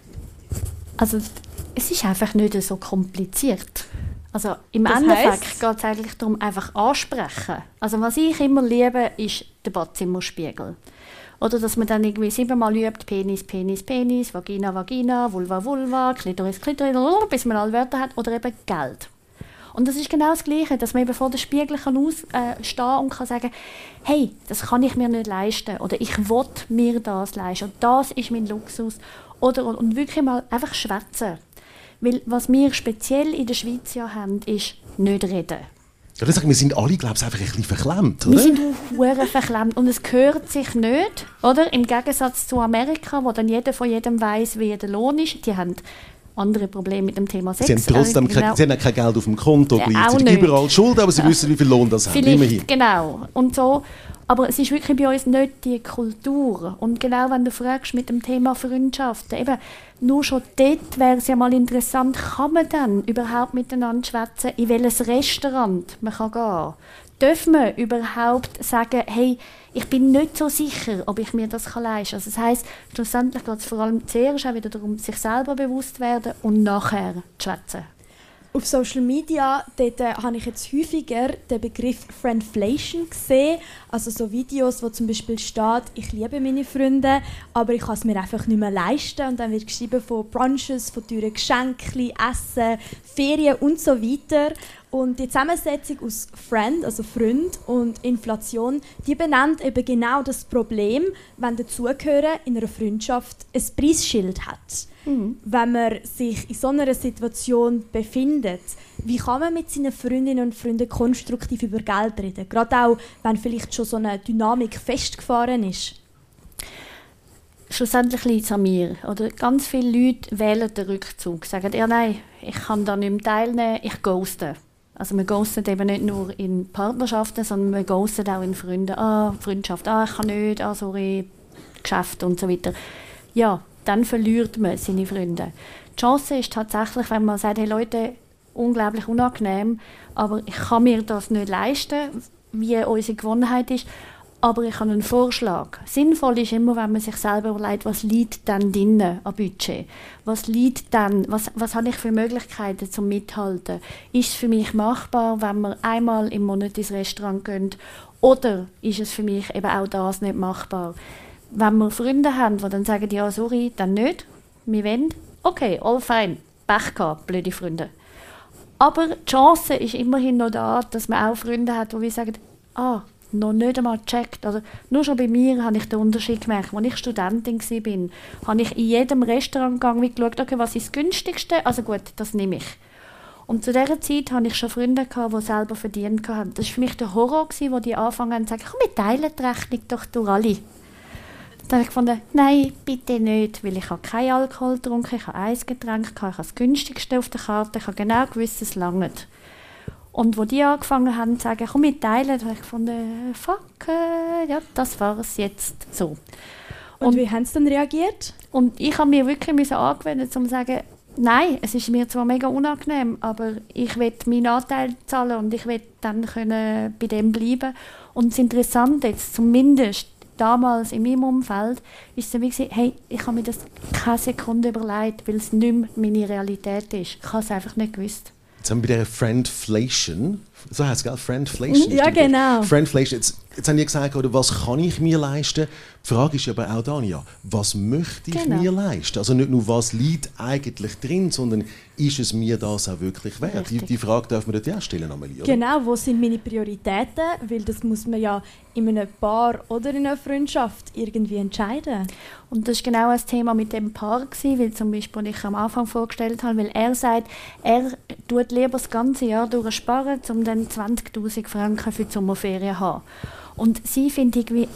Also es ist einfach nicht so kompliziert. Also im Das Endeffekt geht es eigentlich darum, einfach ansprechen. Also was ich immer liebe, ist der Badzimmerspiegel. Oder dass man dann irgendwie 7-mal übt, Penis, Penis, Penis, Vagina, Vagina, Vulva, Vulva, Klitoris, Klitoris, bis man alle Wörter hat. Oder eben Geld. Und das ist genau das Gleiche, dass man eben vor dem Spiegel stehen und kann sagen, hey, das kann ich mir nicht leisten. Oder ich will mir das leisten. Und das ist mein Luxus. Und wirklich mal einfach schwätzen. Weil was wir speziell in der Schweiz ja haben, ist nicht reden. Ja, das sagen, wir sind alle, glaube ich, einfach ein bisschen verklemmt, oder? Wir sind verdammt verklemmt und es gehört sich nicht, oder? Im Gegensatz zu Amerika, wo dann jeder von jedem weiss, wie der Lohn ist. Die haben andere Probleme mit dem Thema Sex. Sie haben trotzdem sie haben kein Geld auf dem Konto, gleichzeitig überall Schulden, aber sie wissen, wie viel Lohn das haben. Immerhin. Genau. Und so. Aber es ist wirklich bei uns nicht die Kultur. Und genau wenn du fragst mit dem Thema Freundschaften, eben, nur schon dort wäre es ja mal interessant, kann man dann überhaupt miteinander schwätzen, in welches Restaurant man kann gehen? Darf man überhaupt sagen, hey, ich bin nicht so sicher, ob ich mir das leisten kann? Also das heisst, schlussendlich geht es vor allem zuerst auch wieder darum, sich selber bewusst zu werden und nachher zu schwätzen. Auf Social Media habe ich jetzt häufiger den Begriff Friendflation gesehen. Also so Videos, wo zum Beispiel steht, ich liebe meine Freunde, aber ich kann es mir einfach nicht mehr leisten. Und dann wird geschrieben von Brunches, von teuren Geschenken, Essen, Ferien und so weiter. Und die Zusammensetzung aus Friend, also Freund, und Inflation, die benennt eben genau das Problem, wenn der Zugehörer in einer Freundschaft ein Preisschild hat. Wenn man sich in so einer Situation befindet, wie kann man mit seinen Freundinnen und Freunden konstruktiv über Geld reden? Gerade auch, wenn vielleicht schon so eine Dynamik festgefahren ist. Schlussendlich liegt es an mir. Oder ganz viele Leute wählen den Rückzug, sagen, ja nein, ich kann da nicht mehr teilnehmen, ich ghoste. Also man ghostet eben nicht nur in Partnerschaften, sondern man ghostet auch in Freunden. Freundschaft, ich kann nicht, sorry, Geschäft und so weiter. Ja, dann verliert man seine Freunde. Die Chance ist tatsächlich, wenn man sagt, hey Leute, unglaublich unangenehm, aber ich kann mir das nicht leisten, wie unsere Gewohnheit ist, aber ich habe einen Vorschlag. Sinnvoll ist immer, wenn man sich selber überlegt, was liegt dann drinnen an Budget? Was liegt dann, was habe ich für Möglichkeiten zum Mithalten? Ist es für mich machbar, wenn wir einmal im Monat ins Restaurant gehen? Oder ist es für mich eben auch das nicht machbar? Wenn wir Freunde haben, die dann sagen, ja, sorry, dann nicht, wir wollen, okay, all fine, Pech gehabt, blöde Freunde. Aber die Chance ist immerhin noch da, dass man auch Freunde hat, die sagen, noch nicht einmal gecheckt. Also nur schon bei mir habe ich den Unterschied gemerkt. Als ich Studentin war, habe ich in jedem Restaurant geschaut, okay, was ist das Günstigste? Also gut, das nehme ich. Und zu dieser Zeit hatte ich schon Freunde, die selber verdient haben. Das war für mich der Horror, wo die anfangen zu sagen, komm, wir teilen die Rechnung doch durch alle. Dann habe ich gefunden, nein, bitte nicht, weil ich habe keinen Alkohol getrunken, ich habe ein Getränk, ich habe das günstigste auf der Karte, ich habe genau gewusst, es langt. Und als die angefangen haben zu sagen, komm, wir teilen, habe ich gefunden, fuck, ja, das war es jetzt so. Und wie haben sie dann reagiert? Und ich habe mir wirklich angewöhnt, um zu sagen, nein, es ist mir zwar mega unangenehm, aber ich will meinen Anteil zahlen und ich will dann können bei dem bleiben. Und das Interessante jetzt, zumindest damals in meinem Umfeld, ist es so, hey, ich habe mir das keine Sekunde überlegt, weil es nicht mehr meine Realität ist. Ich habe es einfach nicht gewusst. Jetzt haben wir bei der Friendflation, so heißt es, gell? Friendflation. Ja, genau. Friendflation. Jetzt haben die gesagt, oder, was kann ich mir leisten? Die Frage ist aber auch, Dania, was möchte ich mir leisten? Also nicht nur, was liegt eigentlich drin, sondern ist es mir das auch wirklich wert? Die Frage darf man dort ja stellen, Amelie, oder? Genau, wo sind meine Prioritäten? Weil das muss man ja in einem Paar oder in einer Freundschaft irgendwie entscheiden. Und das war genau das Thema mit dem Paar, weil zum Beispiel ich am Anfang vorgestellt habe, weil er sagt, er tut lieber das ganze Jahr durchsparen, um dann 20'000 Franken für die Sommerferien zu haben. Und sie findet irgendwie,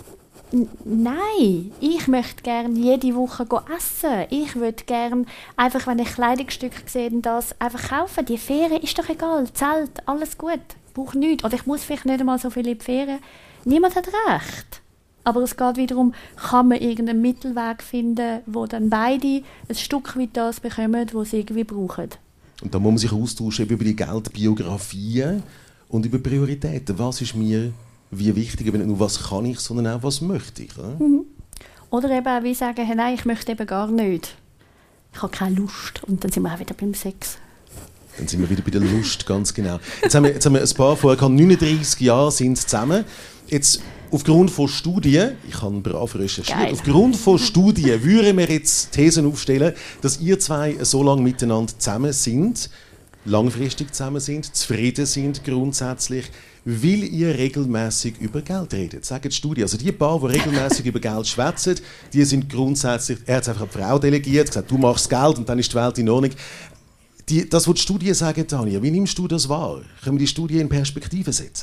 nein, ich möchte gerne jede Woche essen. Ich würde gerne, einfach wenn ich Kleidungsstücke sehe, das einfach kaufen. Die Ferien ist doch egal, Zelt, alles gut, ich brauche nichts. Oder ich muss vielleicht nicht einmal so viele in die Ferien. Niemand hat recht. Aber es geht wiederum, kann man irgendeinen Mittelweg finden, wo dann beide ein Stück weit das bekommen, was sie irgendwie brauchen. Und da muss man sich austauschen über die Geldbiografien und über Prioritäten. Was ist mir wie wichtig, nicht nur was kann ich, sondern auch was möchte ich. Oder, oder eben auch wie sagen, hey, nein, ich möchte eben gar nicht. Ich habe keine Lust. Und dann sind wir auch wieder beim Sex. Dann sind wir wieder bei der Lust, ganz genau. Jetzt haben wir ein Paar vorher, 39 Jahre sind zusammen. Jetzt aufgrund von Studien, ich habe brav recherchiert, aufgrund von Studien würden wir jetzt Thesen aufstellen, dass ihr zwei so lange miteinander zusammen sind, langfristig zusammen sind, zufrieden sind grundsätzlich, weil ihr regelmäßig über Geld redet. Sagen die Studien. Also die Paar, die regelmäßig über Geld schwätzen, die sind grundsätzlich, er hat es einfach an die Frau delegiert, gesagt, du machst Geld und dann ist die Welt in Ordnung. Das, was die Studien sagen, Tanja, wie nimmst du das wahr? Können wir die Studie in Perspektive setzen?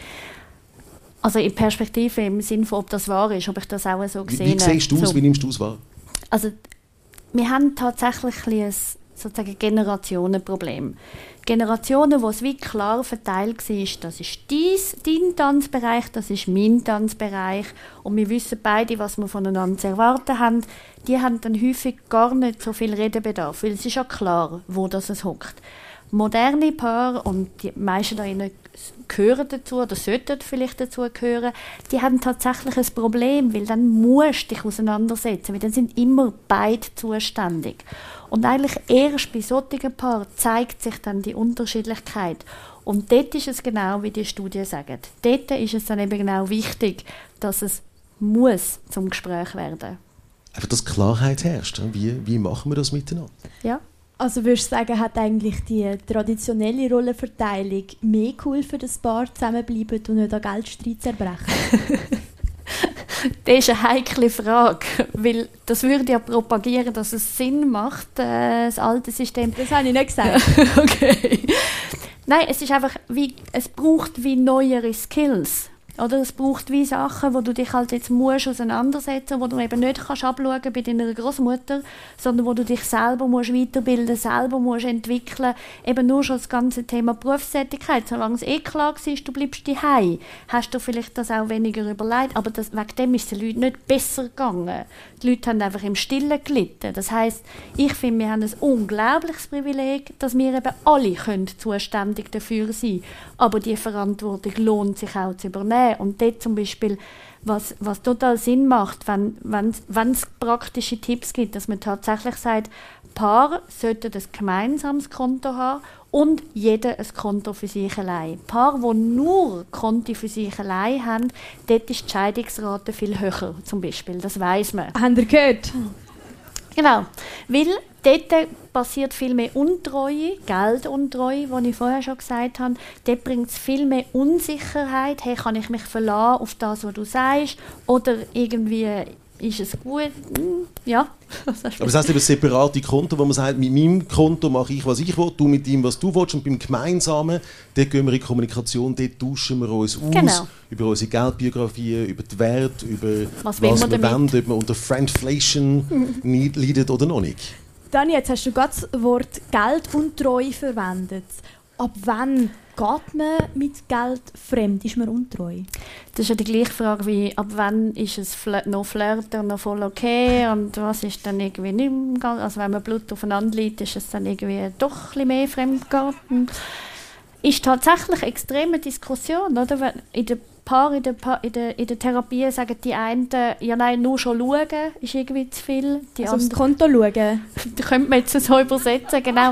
Also in Perspektive im Sinne von, ob das wahr ist, ob ich das auch so gesehen habe. Wie siehst du es, wie nimmst du es wahr? Also wir haben tatsächlich ein sozusagen Generationenproblem. Generationen, wo es wie klar verteilt war, das ist dein Tanzbereich, das ist mein Tanzbereich und wir wissen beide, was wir voneinander zu erwarten haben, die haben dann häufig gar nicht so viel Redebedarf, weil es ist ja klar, wo das es hockt. Moderne Paare, und die meisten da gehören dazu oder sollten vielleicht dazu gehören, die haben tatsächlich ein Problem, weil dann musst du dich auseinandersetzen, weil dann sind immer beide zuständig. Und eigentlich erst bei solchen Paaren zeigt sich dann die Unterschiedlichkeit. Und dort ist es genau, wie die Studien sagen. Dort ist es dann eben genau wichtig, dass es muss zum Gespräch werden. Einfach, dass Klarheit herrscht. Wie machen wir das miteinander? Ja. Also würdest du sagen, hat eigentlich die traditionelle Rollenverteilung mehr geholfen, dass das Paar zusammenbleiben und nicht an Geldstreit zerbrechen? Das ist eine heikle Frage, weil das würde ja propagieren, dass es Sinn macht, das alte System. Das habe ich nicht gesagt. Okay. Nein, es ist einfach, es braucht wie neuere Skills. Oder es braucht wie Sachen, wo du dich halt jetzt musst auseinandersetzen, wo du eben nicht kannst abschauen bei deiner Großmutter, sondern wo du dich selber musst weiterbilden, selber musst entwickeln. Eben nur schon das ganze Thema Berufstätigkeit. Solange es klar war, du bleibst daheim, hast du vielleicht das auch weniger überlegt. Aber wegen dem ist es den Leuten nicht besser gegangen. Die Leute haben einfach im Stillen gelitten. Das heisst, ich finde, wir haben ein unglaubliches Privileg, dass wir eben alle zuständig dafür sein können. Aber die Verantwortung lohnt sich auch zu übernehmen. Und dort zum Beispiel, was total Sinn macht, wenn es praktische Tipps gibt, dass man tatsächlich sagt, Paare sollten ein gemeinsames Konto haben und jeder ein Konto für sich allein. Paare, die nur Konto für sich allein haben, dort ist die Scheidungsrate viel höher, zum Beispiel. Das weiss man. Habt ihr gehört? Genau, weil dort passiert viel mehr Untreue, Gelduntreue, wie ich vorher schon gesagt habe. Dort bringt es viel mehr Unsicherheit. Hey, kann ich mich verlassen auf das, was du sagst? Oder irgendwie ist es gut? Ja. Aber das heisst eben separate Konten, wo man sagt, mit meinem Konto mache ich, was ich will, du mit dem, was du willst. Und beim Gemeinsamen, dort gehen wir in Kommunikation, dort tauschen wir uns aus. Genau. Über unsere Geldbiografien, über die Werte, über was wir wollen, ob man unter Friendflation leidet oder noch nicht. Dani, jetzt hast du gerade das Wort Geld und Treue verwendet. Ab wann geht man mit Geld fremd? Ist man untreu? Das ist ja die gleiche Frage wie, ab wann ist es noch Flirten noch voll okay und was ist dann irgendwie nicht mehr, also wenn man Blut aufeinander liegt, ist es dann irgendwie doch ein bisschen mehr Fremdgehen. Ist tatsächlich eine extreme Diskussion, oder? In der Therapie sagen die einen, ja nein, nur schon schauen ist irgendwie zu viel. Die also aufs Konto schauen? Das könnte man jetzt so übersetzen, genau.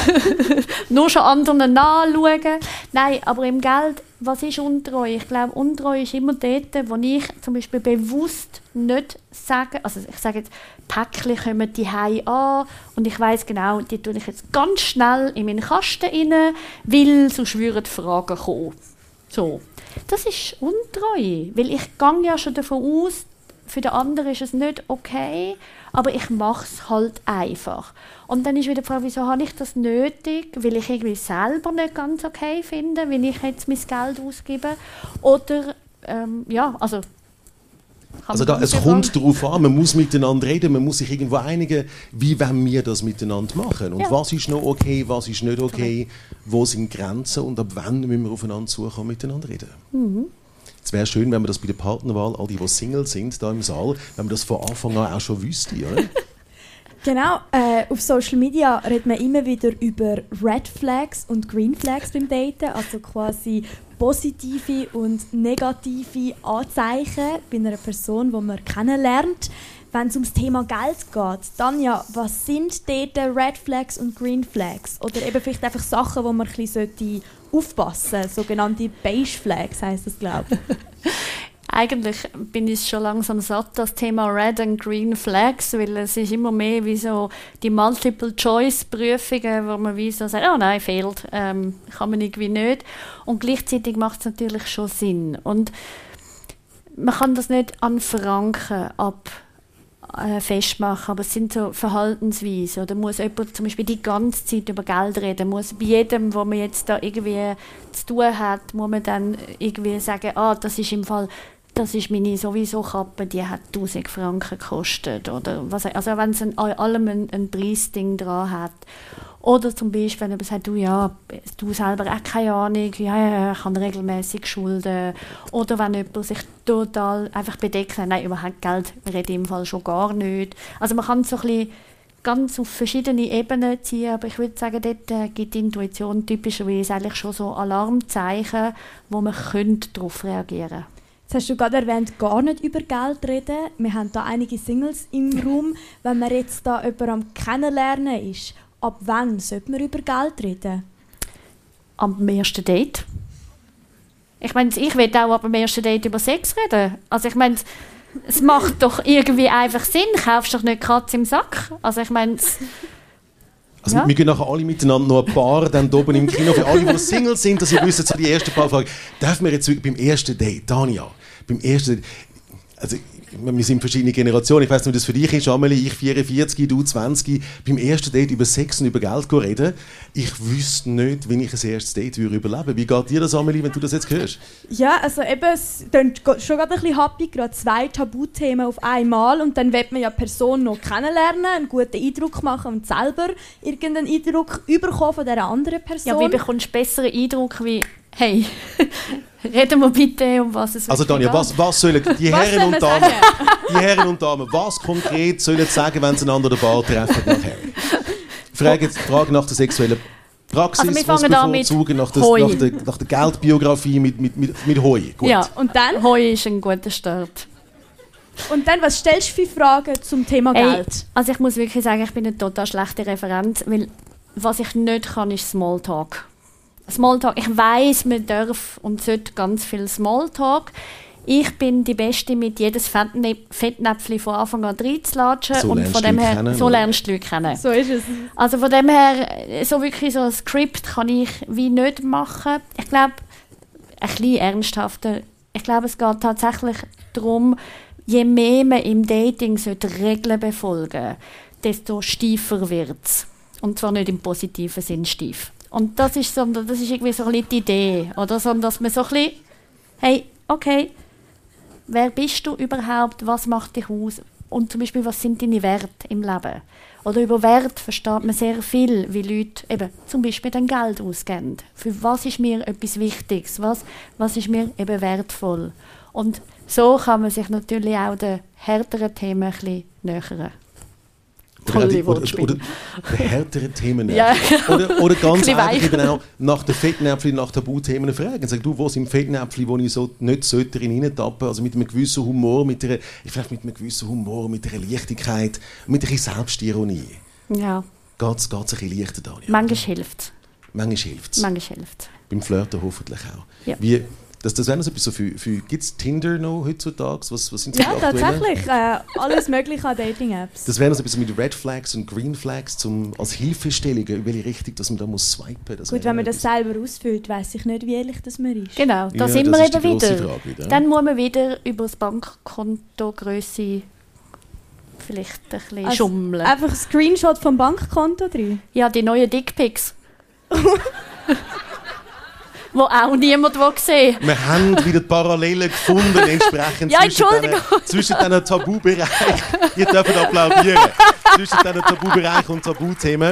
Nur schon anderen nachschauen. Nein, aber im Geld, was ist Untreue? Ich glaube, Untreue ist immer dort, wo ich zum Beispiel bewusst nicht sage, also ich sage jetzt, Päckchen kommen die Hause an und ich weiss genau, die tue ich jetzt ganz schnell in meinen Kasten rein, weil sonst würden die Fragen kommen. So. Das ist Untreue, weil ich gehe ja schon davon aus, für den anderen ist es nicht okay, aber ich mache es halt einfach. Und dann ist wieder die Frage, wieso habe ich das nötig? Weil ich irgendwie selber nicht ganz okay finde, wenn ich jetzt mein Geld ausgebe. Oder, ja, also... Es kommt darauf an, man muss miteinander reden, man muss sich irgendwo einigen, wie wollen wir das miteinander machen. Und was ist noch okay, was ist nicht okay, wo sind Grenzen und ab wann müssen wir aufeinander suchen und miteinander reden. Es wäre schön, wenn wir das bei der Partnerwahl, all die Single sind, da im Saal, wenn wir das von Anfang an auch schon wüssten, oder? Genau, auf Social Media redet man immer wieder über Red Flags und Green Flags beim Daten, also quasi positive und negative Anzeichen bei einer Person, die man kennenlernt. Wenn es ums Thema Geld geht, Tanja, was sind dort Red Flags und Green Flags? Oder eben vielleicht einfach Sachen, wo man ein bisschen aufpassen sollte, sogenannte Beige Flags heisst das, glaube ich. Eigentlich bin ich schon langsam satt, das Thema Red and Green Flags, weil es ist immer mehr wie so die Multiple-Choice-Prüfungen, wo man wie so sagt, oh nein, fehlt, kann man irgendwie nicht. Und gleichzeitig macht es natürlich schon Sinn. Und man kann das nicht an Franken festmachen, aber es sind so Verhaltensweisen. Oder muss jemand zum Beispiel die ganze Zeit über Geld reden? Muss bei jedem, wo man jetzt da irgendwie zu tun hat, muss man dann irgendwie sagen, das ist im Fall, das ist meine sowieso Kappe, die hat 1000 Franken gekostet. Oder was, also wenn es an allem ein Preisding dran hat. Oder zum Beispiel, wenn jemand sagt, du selber auch keine Ahnung, ich habe regelmäßig Schulden. Oder wenn jemand sich total einfach bedeckt sagt, nein, überhaupt Geld rede ich im Fall schon gar nicht. Also man kann so ein bisschen ganz auf verschiedene Ebenen ziehen, aber ich würde sagen, dort gibt die Intuition typischerweise eigentlich schon so Alarmzeichen, wo man darauf reagieren könnte. Jetzt hast du gerade erwähnt, gar nicht über Geld reden. Wir haben da einige Singles im Raum. Wenn man jetzt da jemanden am Kennenlernen ist, ab wann sollte man über Geld reden? Am ersten Date. Ich meine, ich will auch ab dem ersten Date über Sex reden. Also ich meine, es macht doch irgendwie einfach Sinn. Kaufst doch nicht Katze im Sack. Also ich meine... Also wir gehen nachher alle miteinander noch ein paar dann oben im Kino. Für alle, die Single sind, dass ihr wisst, so die erste paar Fragen. Darf man jetzt beim ersten Date, Tanja, beim ersten Date, also wir sind verschiedene Generationen. Ich weiss nicht, wie das für dich ist, Amelie, ich 44, du 20. Beim ersten Date über Sex und über Geld reden. Ich wüsste nicht, wie ich ein erstes Date überleben würde. Wie geht dir das, Amelie, wenn du das jetzt hörst? Ja, also eben, es klingt schon gerade ein bisschen happy, gerade 2 Tabuthemen auf einmal und dann will man ja die Person noch kennenlernen, einen guten Eindruck machen und selber irgendeinen Eindruck bekommen von dieser anderen Person. Ja, wie bekommst du besseren Eindruck wie «Hey, reden wir bitte, um was es Also Tanja, was sollen die Herren und Damen, was konkret sollen sie sagen, wenn sie einander an der Bar treffen nachher? Frage nach der sexuellen Praxis, also wir was fangen an mit bevorzugen nach der Geldbiografie mit Heu. Gut. Ja, und dann? Heu ist ein guter Start. Und dann, was stellst du für Fragen zum Thema Geld? Also ich muss wirklich sagen, ich bin ein total schlechter Referent, weil was ich nicht kann, ist Smalltalk. Smalltalk, ich weiss, man darf und sollte ganz viel Smalltalk. Ich bin die Beste, mit jedes Fettnäpfchen von Anfang an reinzulatschen. So und von dem her, so lernst du Leute kennen. So ist es. Also von dem her, so wirklich so ein Skript kann ich wie nicht machen. Ich glaube, ein bisschen ernsthafter. Ich glaube, es geht tatsächlich darum, je mehr man im Dating Regeln befolgen sollte, desto steifer wird es. Und zwar nicht im positiven Sinn steif. Und das ist irgendwie so ein bisschen die Idee. Oder so, dass man so ein bisschen, hey, okay, wer bist du überhaupt, was macht dich aus? Und zum Beispiel, was sind deine Werte im Leben? Oder über Wert versteht man sehr viel, wie Leute eben zum Beispiel dann Geld ausgeben. Für was ist mir etwas Wichtiges? Was ist mir eben wertvoll? Und so kann man sich natürlich auch den härteren Themen ein bisschen nähern. Oder härtere Themen. Ja. Oder ganz einfach eben auch nach den Fettnäpfchen, nach Tabuthemen fragen. Sag du, wo sind Fettnäpfchen, wo ich so nicht sollte reintappen? Also mit einem gewissen Humor, mit einer Leichtigkeit, mit einer Selbstironie. Ja. Geht's ein bisschen leichter, Daniel? Manchmal hilft es. Beim Flirten hoffentlich auch. Ja. Das wäre noch so etwas so gibt es Tinder noch heutzutage? Was sind so ja, tatsächlich. Alles Mögliche an Dating-Apps. Das wäre noch so etwas mit Red Flags und Green Flags als Hilfestellung, in welche Richtung dass man da muss swipen muss. Gut, wenn man das selber ausfüllt, weiss ich nicht, wie ehrlich das man ist. Genau, da sind wir eben wieder. Dann muss man wieder über das Bankkonto-Grösse vielleicht ein bisschen schummeln. Einfach ein Screenshot vom Bankkonto drin? Ja, die neuen Dickpics. Wo auch niemand sehen will. Wir haben wieder die Parallelen gefunden, entsprechend ja, zwischen diesen Tabubereichen. Ihr dürft applaudieren. Zwischen diesen Tabubereichen und Tabuthemen.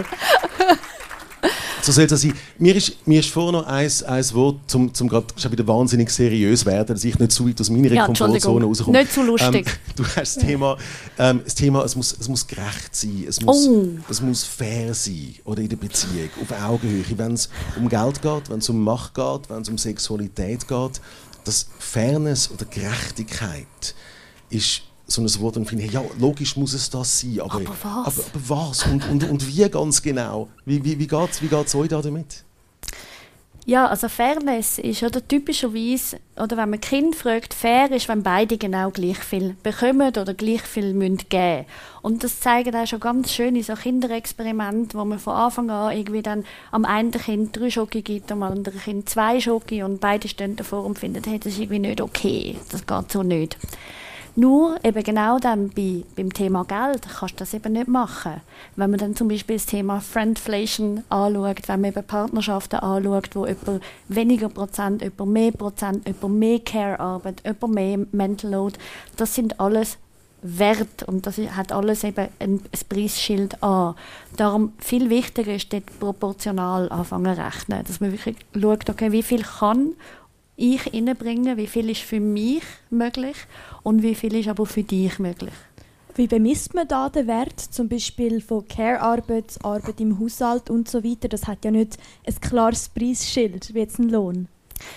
So soll es sein. Mir ist vorher noch ein Wort, zum gerade schon wieder wahnsinnig seriös werden, dass ich nicht zu weit aus meiner Komfortzone rauskomme. Nicht zu lustig. Du hast das Thema, es muss gerecht sein, es muss fair sein, oder in der Beziehung, auf Augenhöhe. Wenn es um Geld geht, wenn es um Macht geht, wenn es um Sexualität geht, dass Fairness oder Gerechtigkeit ist so ein Wort, und ich finde, ja, logisch muss es das sein, aber was? Und wie ganz genau? Wie geht's euch da damit? Ja, also Fairness ist oder typischerweise, oder wenn man Kind fragt, fair ist, wenn beide genau gleich viel bekommen oder gleich viel geben müssen. Und das zeigen auch schon ganz schöne so Kinderexperimente, wo man von Anfang an irgendwie dann am einen Kind 3 Schoki gibt, am anderen Kind 2 Schoki und beide stehen davor und finden, hey, das ist irgendwie nicht okay, das geht so nicht. Nur eben genau dann beim Thema Geld kannst du das eben nicht machen. Wenn man dann zum Beispiel das Thema Friendflation anschaut, wenn man eben Partnerschaften anschaut, wo jemand weniger Prozent, jemand mehr Care-Arbeit, jemand mehr Mental Load, das sind alles Werte und das hat alles eben ein Preisschild an. Darum viel wichtiger ist dort proportional anfangen zu rechnen, dass man wirklich schaut, okay, wie viel kann ich reinbringen, wie viel ist für mich möglich und wie viel ist aber für dich möglich. Wie bemisst man da den Wert, zum Beispiel von Care-Arbeit, Arbeit im Haushalt und so weiter? Das hat ja nicht ein klares Preisschild wie jetzt ein Lohn.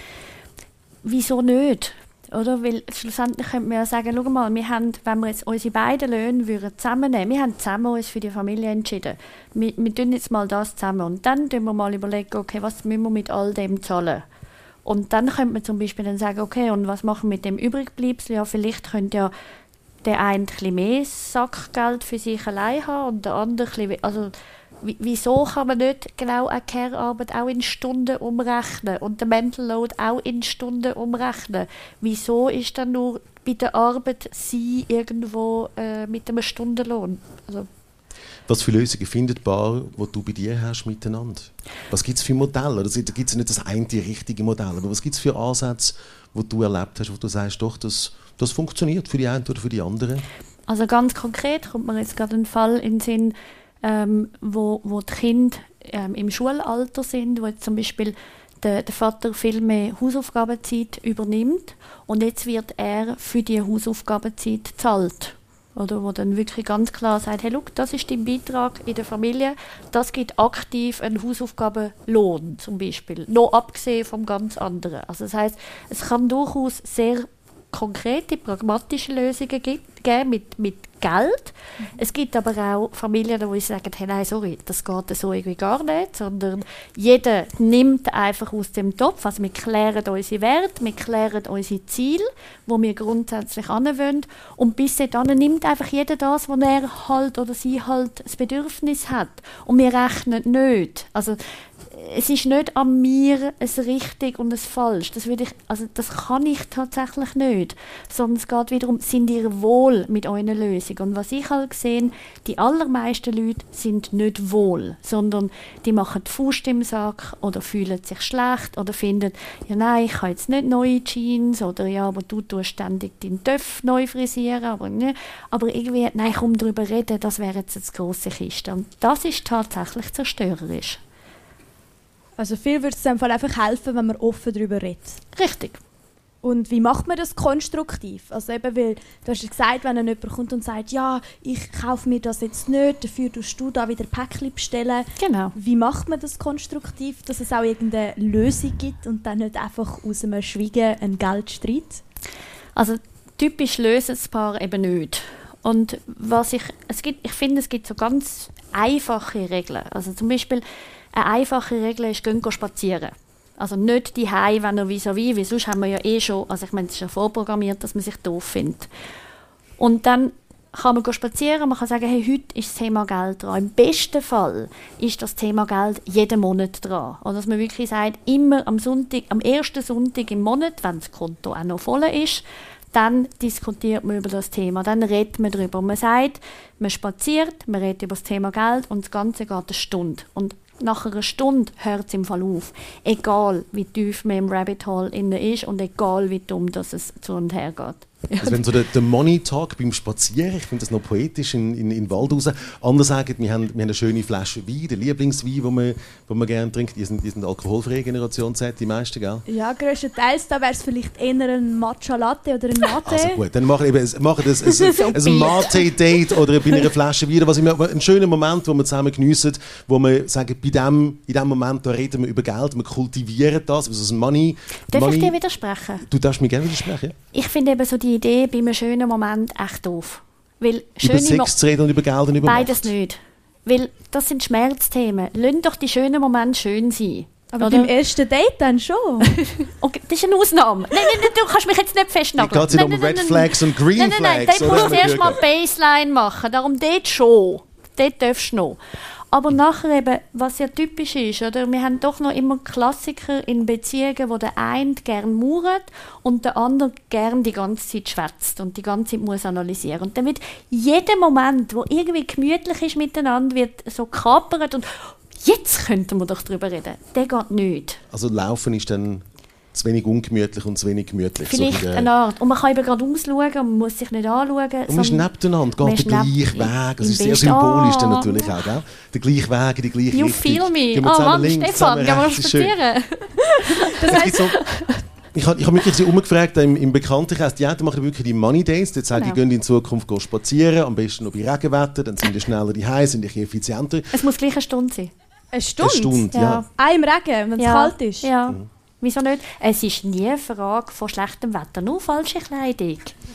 Wieso nicht? Oder? Weil schlussendlich könnte man ja sagen, schau mal, wir haben, wenn wir jetzt unsere beiden Löhne zusammennehmen würden, wir haben zusammen uns für die Familie entschieden. Wir tun jetzt mal das zusammen und dann tun wir mal überlegen, okay, was müssen wir mit all dem zahlen? Und dann könnte man zum Beispiel dann sagen, okay, und was machen wir mit dem Übrigbleibsel? Ja, vielleicht könnte ja der eine ein bisschen mehr Sackgeld für sich allein haben und der andere ein bisschen, also wieso kann man nicht genau eine Care-Arbeit auch in Stunden umrechnen und den Mental Load auch in Stunden umrechnen? Wieso ist dann nur bei der Arbeit sie irgendwo mit einem Stundenlohn? Also, was für Lösungen findet Paar, die du bei dir hast, miteinander? Was gibt es für Modelle? Da gibt es nicht das eine richtige Modell, aber was gibt es für Ansätze, die du erlebt hast, wo du sagst, doch, das funktioniert für die einen oder für die anderen? Also ganz konkret kommt mir jetzt gerade ein Fall in den Sinn, wo die Kinder im Schulalter sind, wo jetzt zum Beispiel der Vater viel mehr Hausaufgabenzeit übernimmt und jetzt wird er für die Hausaufgabenzeit gezahlt. Oder wo dann wirklich ganz klar sagt, hey, look, das ist dein Beitrag in der Familie, das gibt aktiv einen Hausaufgabenlohn zum Beispiel, noch abgesehen vom ganz anderen. Also das heisst, es kann durchaus sehr konkrete, pragmatische Lösungen geben mit Geld. Es gibt aber auch Familien, die sagen, hey, nein, sorry, das geht so irgendwie gar nicht, sondern jeder nimmt einfach aus dem Topf. Also wir klären unsere Werte, wir klären unsere Ziele, wo wir grundsätzlich hinwollen und bis dahin nimmt einfach jeder das, wo er halt oder sie halt das Bedürfnis hat. Und wir rechnen nicht. Also es ist nicht an mir ein richtig und ein falsch. Das kann ich tatsächlich nicht. Sondern es geht wiederum, sind ihr wohl mit euren Lösungen? Und was ich halt sehe, die allermeisten Leute sind nicht wohl, sondern die machen die Faust im Sack oder fühlen sich schlecht oder finden, ja nein, ich habe jetzt nicht neue Jeans oder ja, aber du tust ständig deinen Töpf neu frisieren, aber irgendwie, nein, komm drüber reden, das wäre jetzt eine grosse Kiste. Und das ist tatsächlich zerstörerisch. Also viel würde es in dem Fall einfach helfen, wenn man offen darüber redet. Richtig. Und wie macht man das konstruktiv? Also eben, weil du hast ja gesagt, wenn dann jemand kommt und sagt, ja, ich kaufe mir das jetzt nicht, dafür tust du da wieder Päckchen bestellen. Genau. Wie macht man das konstruktiv, dass es auch irgendeine Lösung gibt und dann nicht einfach aus einem Schweigen ein Geldstreit? Also typisch lösen das Paar eben nicht. Und ich finde, es gibt so ganz einfache Regeln. Also zum Beispiel, eine einfache Regel ist, gehen spazieren. Also nicht die Hause, wenn er vis-à-vis, weil sonst haben wir ja schon, also ich meine, es ist ja vorprogrammiert, dass man sich doof findet. Und dann kann man spazieren, man kann sagen, hey, heute ist das Thema Geld dran. Im besten Fall ist das Thema Geld jeden Monat dran. Und dass man wirklich sagt, immer am ersten Sonntag im Monat, wenn das Konto auch noch voll ist, dann diskutiert man über das Thema, dann redet man darüber. Man sagt, man spaziert, man redet über das Thema Geld und das Ganze geht eine Stunde. Und nach einer Stunde hört es im Fall auf. Egal, wie tief man im Rabbit Hole ist und egal, wie dumm das es zu und her geht. Also wenn so der Money-Talk beim Spazieren, ich finde das noch poetisch in den Wald raus. Andere sagen, wir haben eine schöne Flasche Wein, den Lieblingswein, den man gerne trinkt. Die sind alkoholfreie Generation Z, die meisten, gell? Ja, grösstenteils, da wäre es vielleicht eher ein Matcha Latte oder ein Mate. Also gut, dann machen ein Mate-Date oder bei einer Flasche Wein. Was ein schöner Moment, wo wir zusammen geniessen, wo wir sagen, in diesem Moment da reden wir über Geld, wir kultivieren das, also Money. Darf ich dir widersprechen? Du darfst mir gerne widersprechen. Ich finde eben so die Idee bei einem schönen Moment echt doof. Weil über Sex zu reden und über Geld und über beides Macht. nicht. Weil das sind Schmerzthemen. Lass doch die schönen Momente schön sein. Aber oder? beim ersten Date dann schon. Okay, das ist eine Ausnahme. Nein, du kannst mich jetzt nicht festnageln. Geht es um Red Flags und Green Flags? Nein, dort musst du erst mal Baseline machen. Darum dort schon. Dort darfst du noch. Aber nachher eben, was ja typisch ist, oder? Wir haben doch noch immer Klassiker in Beziehungen, wo der eine gerne mauert und der andere gerne die ganze Zeit schwätzt und die ganze Zeit muss analysieren. Und dann wird jeder Moment, wo irgendwie gemütlich ist miteinander, wird so kapert und jetzt könnten wir doch drüber reden. Der geht nicht. Also Laufen ist dann zu wenig ungemütlich und zu wenig gemütlich. Vielleicht eine Art. Und man kann eben gerade ausschauen und man muss sich nicht anschauen. Und man ist nebeneinander, geht den gleichen Weg. Das ist sehr symbolisch dann natürlich auch, gell? Der gleiche Weg in die gleiche You Richtung. feel me. Gehen wir Mann, links, Stefan, gehen wir rechts, ist schön. spazieren. Das heisst, Ich habe mich jetzt umgefragt im Bekanntenkreis, die einen machen wirklich die Money Days, die sagen, die gehen in Zukunft spazieren, am besten noch bei Regenwetter, dann sind die schneller daheim, sind die effizienter. Es muss gleich eine Stunde sein. eine Stunde? Eine Stunde, ja. Auch im Regen, wenn es kalt ist? Ja. Wieso nicht? Es ist nie eine Frage von schlechtem Wetter, nur falsche Kleidung.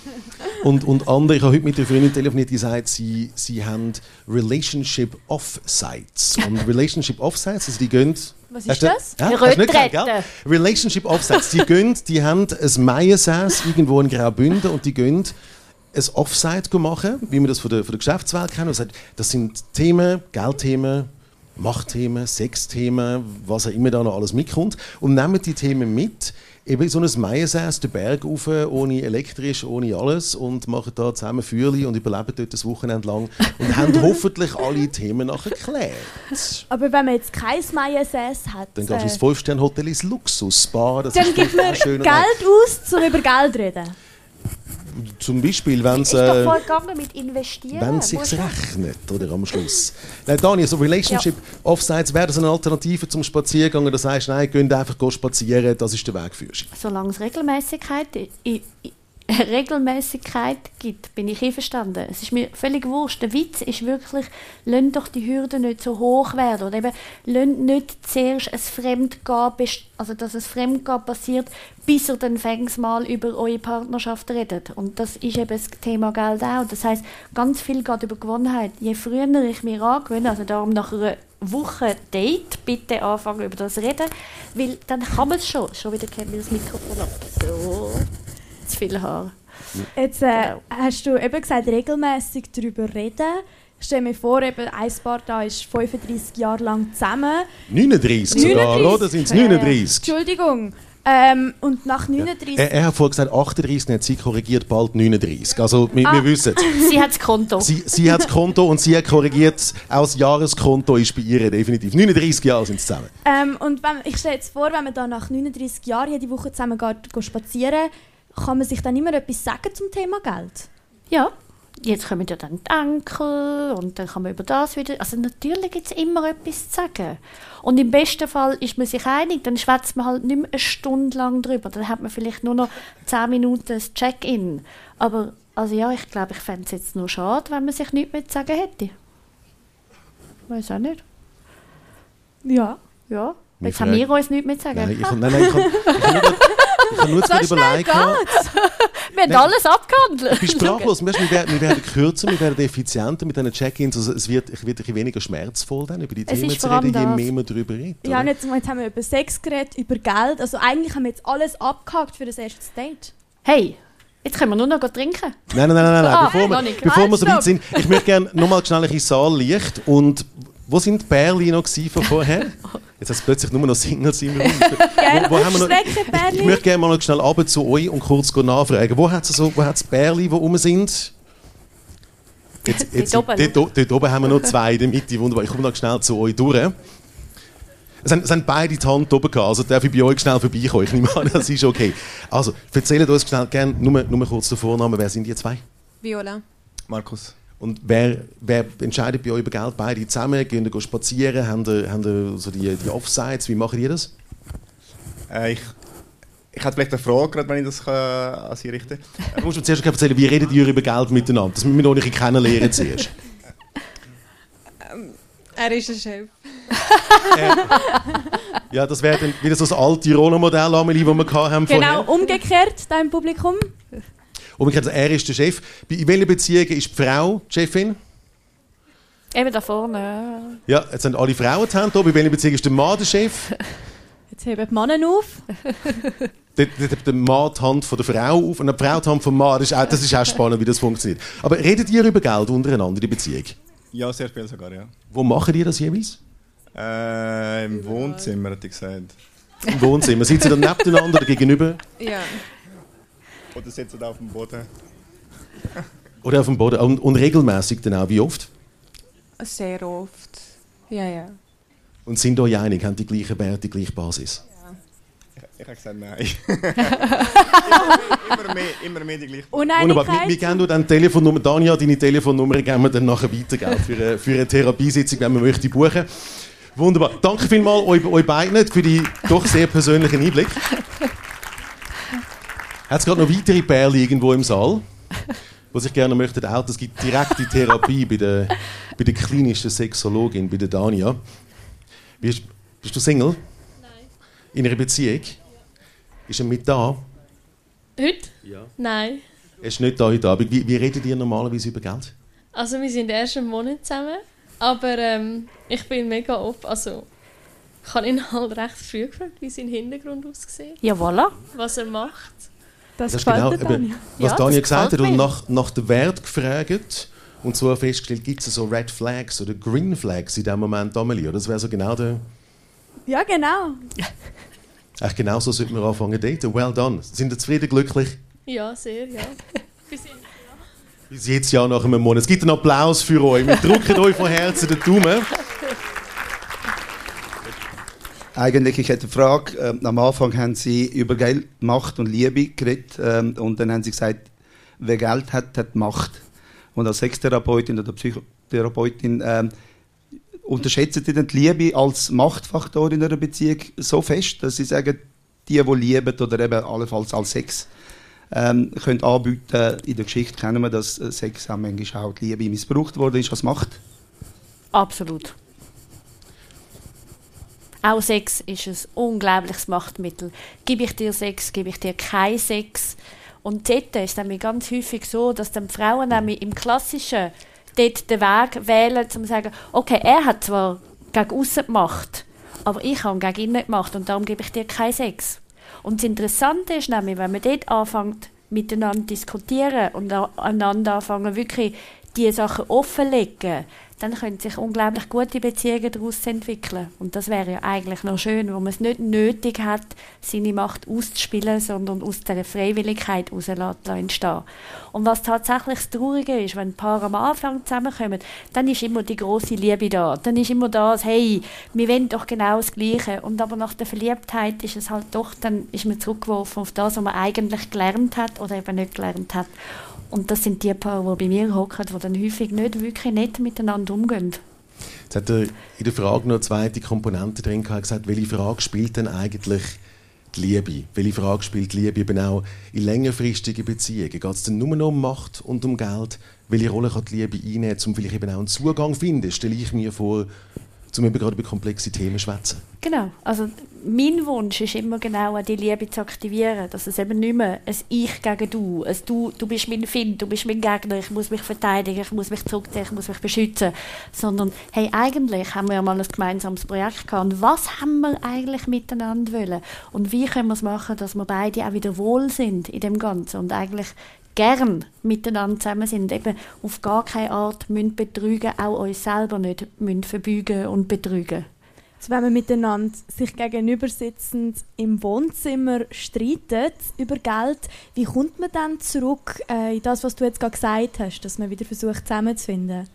Und andere, ich habe heute mit einer Freundin telefoniert, die sagt, sie haben Relationship Offsites. Und Relationship Offsites, also die gehen... Was ist das? Ja, Retrette. Relationship Offsites, die haben ein Maiensaß irgendwo in Graubünden und die gehen ein Offsite machen, wie wir das von der Geschäftswelt kennen. Und sagt, das sind Themen, Geldthemen, Machtthemen, Sexthemen, was auch immer da noch alles mitkommt. Und nehmen die Themen mit, eben so ein Maiensäß, den Berg rauf, ohne elektrisch, ohne alles, und machen da zusammen Feuerli und überleben dort das Wochenende lang und haben hoffentlich alle Themen nachher geklärt. Aber wenn man jetzt kein Maiensäß hat, Dann gehst du ins 5-Sterne-Hotel ins Luxus-Spa. dann gibt man Geld aus, um über Geld zu reden. Zum Beispiel, wenn es Ist doch voll gegangen mit investieren. sich rechnet, oder am Schluss. Nein, Daniel, so Relationship Offsites, wäre das eine Alternative zum Spaziergang, oder sagst du, nein, geh einfach spazieren, das ist der Weg für dich? Solange es Regelmäßigkeit gibt, bin ich einverstanden. Es ist mir völlig wurscht. Der Witz ist wirklich, lasst doch die Hürden nicht so hoch werden. Oder eben, lasst nicht zuerst ein Fremdgehen, also dass ein Fremdgehen passiert, bis ihr dann fängt mal über eure Partnerschaft redet. Und das ist eben das Thema Geld auch. Das heisst, ganz viel geht über Gewohnheit. Je früher ich mir angewöhne, also darum nach einer Woche Date, bitte anfangen über das reden, weil dann kann man es schon. Schon wieder kennt mir das Mikrofon ab. So. Zu viel Haar. Jetzt hast du eben gesagt, regelmäßig darüber reden. Stell mir vor, eben ein Paar da ist 35 Jahre lang zusammen. 39 sogar, oder? Sind es 39? Entschuldigung. Und nach 39... Er hat vorher gesagt 38, hat sie korrigiert, bald 39. Also wir wissen es. Sie hat das Konto. Sie hat das Konto und sie hat korrigiert, auch das Jahreskonto ist bei ihr definitiv. 39 Jahre sind sie zusammen. Und ich stelle jetzt vor, wenn man da nach 39 Jahren jede Woche zusammen geht spazieren, kann man sich dann immer etwas sagen zum Thema Geld? Ja, jetzt kommen ja dann die Enkel und dann kann man über das wieder... Also natürlich gibt es immer etwas zu sagen. Und im besten Fall ist man sich einig, dann schwätzt man halt nicht mehr eine Stunde lang drüber. Dann hat man vielleicht nur noch 10 Minuten das Check-in. Aber also ja, ich glaube, ich fände es jetzt nur schade, wenn man sich nichts mehr zu sagen hätte. Weiß auch nicht. Ja. Ja, jetzt haben wir uns nichts mehr zu sagen. Nein, ich kann nur So schnell geht's. Wir haben alles abgehandelt. Ich bin sprachlos. Wir werden kürzer, wir werden effizienter mit diesen Check-ins. Also es wird ein bisschen weniger schmerzvoll, dann über die Themen zu reden, je mehr man darüber redet. Ja, und jetzt haben wir über Sex geredet, über Geld. Also eigentlich haben wir jetzt alles abgehakt für das erste Date. Hey, jetzt können wir nur noch trinken. Nein. Bevor wir so weit sind, ich möchte gerne nochmal schnell ein Saallicht. Und wo sind die Bärli noch von vorher? Jetzt hat es plötzlich nur noch Singles im Raum. Wo haben wir noch? Ich möchte gerne mal noch schnell runter zu euch und kurz nachfragen. Wo hat es Bärli, die rum sind? Dort oben haben wir noch 2 in der Mitte. Wunderbar. Ich komme noch schnell zu euch durch. Es haben beide die Hand oben gehabt, also darf ich bei euch schnell vorbeikommen. Ich nehme an, das ist okay. Also, erzählt uns schnell gerne, nur kurz den Vornamen. Wer sind die 2? Viola. Markus. Und wer entscheidet bei euch über Geld? Beide zusammen? Gehen ihr spazieren? Haben ihr so die Offsites? Wie machen ihr das? Ich hätte vielleicht eine Frage, gerade wenn ich das an Sie richten kann. Du musst mir zuerst erzählen, wie redet ihr über Geld miteinander? Das müssen wir noch nicht kennenlernen zuerst. Er ist ein Chef. Ja, das wäre dann wieder so das alte Rollenmodell, Amelie, das wir haben Genau, vorher. umgekehrt, da im Publikum. Umgekehrt, er ist der Chef. In welcher Beziehung ist die Frau die Chefin? Eben da vorne. Ja, jetzt sind alle Frauen die Hand oben. In welcher Beziehung ist der Mann der Chef? Jetzt heben die Männer auf. Dort hat der Mann die Hand von der Frau auf und die Frau die Hand vom Mann. Das ist auch spannend, wie das funktioniert. Aber redet ihr über Geld untereinander in der Beziehung? Ja, sehr viel sogar, ja. Wo machen ihr das jeweils? Im Wohnzimmer, hätte ich gesagt. Im Wohnzimmer. Sitzen ihr dann nebeneinander oder gegenüber? Ja. Oder sitzen auf dem Boden. Oder auf dem Boden? Und regelmäßig dann auch? Wie oft? Sehr oft. Ja. Und sind euch einig? Haben die gleichen Werte, die gleiche Basis? Ich habe gesagt, nein. immer mehr die gleiche. Wunderbar. Wir geben nur dann Telefonnummer. Dania, deine Telefonnummer geben wir dann nachher weiter, gell, für eine Therapiesitzung, wenn man möchte buchen. Wunderbar. Danke vielmals euch beiden für die doch sehr persönlichen Einblick. Hat es gerade noch weitere Pärchen irgendwo im Saal, die sich gerne möchten auch? Es gibt direkte Therapie bei der klinischen Sexologin, bei der Dania. Bist du Single? Nein. In einer Beziehung? Ist er mit da? Heute? Ja. Nein. Er ist nicht da heute Abend. Wie redet ihr normalerweise über Geld? Also wir sind erst einen Monat zusammen, aber ich bin mega offen. Also ich habe ihn halt recht früh gefragt, wie sein Hintergrund aussieht, Ja, voilà. was er macht. Das ist gefällt genau, dir, Dania. was Ja, Dania das gesagt hat, gefällt und mir. nach dem Wert gefragt und zwar festgestellt, gibt es so Red Flags oder Green Flags in diesem Moment, Amelie? Oder das wäre so genau der... Ja, genau. Eigentlich genau so sollten wir anfangen zu daten. Well done. Sind ihr zufrieden, glücklich? Ja, sehr, ja. Bis jetzt ja nach einem Monat. Es gibt einen Applaus für euch. Wir drücken euch von Herzen den Daumen. Eigentlich, ich hätte eine Frage. Am Anfang haben Sie über Geld, Macht und Liebe geredet. Und dann haben Sie gesagt, wer Geld hat, hat Macht. Und als Sextherapeutin oder Psychotherapeutin unterschätzen Sie denn die Liebe als Machtfaktor in einer Beziehung so fest, dass Sie sagen, die lieben oder eben allenfalls als Sex können anbieten. In der Geschichte kennen wir, dass Sex auch manchmal auch die Liebe missbraucht worden ist als Macht? Absolut. Auch Sex ist ein unglaubliches Machtmittel. Gebe ich dir Sex, gebe ich dir keinen Sex. Und dort ist es nämlich ganz häufig so, dass dann die Frauen nämlich im Klassischen dort den Weg wählen, um zu sagen, okay, er hat zwar gegen aussen die Macht, aber ich habe gegen ihn nicht Macht und darum gebe ich dir keinen Sex. Und das Interessante ist nämlich, wenn man dort anfängt, miteinander zu diskutieren und einander anfangen, wirklich diese Sachen offenlegen, dann können sich unglaublich gute Beziehungen daraus entwickeln. Und das wäre ja eigentlich noch schön, wo man es nicht nötig hat, seine Macht auszuspielen, sondern aus der Freiwilligkeit heraus entstehen. Und was tatsächlich das Traurige ist, wenn Paare am Anfang zusammenkommen, dann ist immer die grosse Liebe da. Dann ist immer das, hey, wir wollen doch genau das Gleiche. Und aber nach der Verliebtheit ist es halt doch, dann ist man zurückgeworfen auf das, was man eigentlich gelernt hat oder eben nicht gelernt hat. Und das sind die Paare, die bei mir hocken, die dann häufig nicht wirklich nett miteinander umgehen. Jetzt hat er in der Frage noch eine zweite Komponente drin gehabt, gesagt, welche Frage spielt denn eigentlich die Liebe? Welche Frage spielt die Liebe eben auch in längerfristigen Beziehungen? Geht es denn nur noch um Macht und um Geld? Welche Rolle kann die Liebe einnehmen, um vielleicht eben auch einen Zugang zu finden, stelle ich mir vor, um eben gerade über komplexe Themen zu schwätzen? Genau, also mein Wunsch ist immer genau, die Liebe zu aktivieren, dass es eben nicht mehr ein Ich gegen du, ein du bist mein Feind, du bist mein Gegner, ich muss mich verteidigen, ich muss mich zurückziehen, ich muss mich beschützen, sondern hey, eigentlich haben wir ja mal ein gemeinsames Projekt gehabt und was haben wir eigentlich miteinander wollen und wie können wir es machen, dass wir beide auch wieder wohl sind in dem Ganzen und eigentlich gern miteinander zusammen sind, eben auf gar keine Art müssen betrügen, auch uns selber nicht müssen verbeugen und betrügen. Also wenn man miteinander sich gegenüber sitzend im Wohnzimmer streitet über Geld, wie kommt man dann zurück in das, was du jetzt gerade gesagt hast, dass man wieder versucht zusammenzufinden?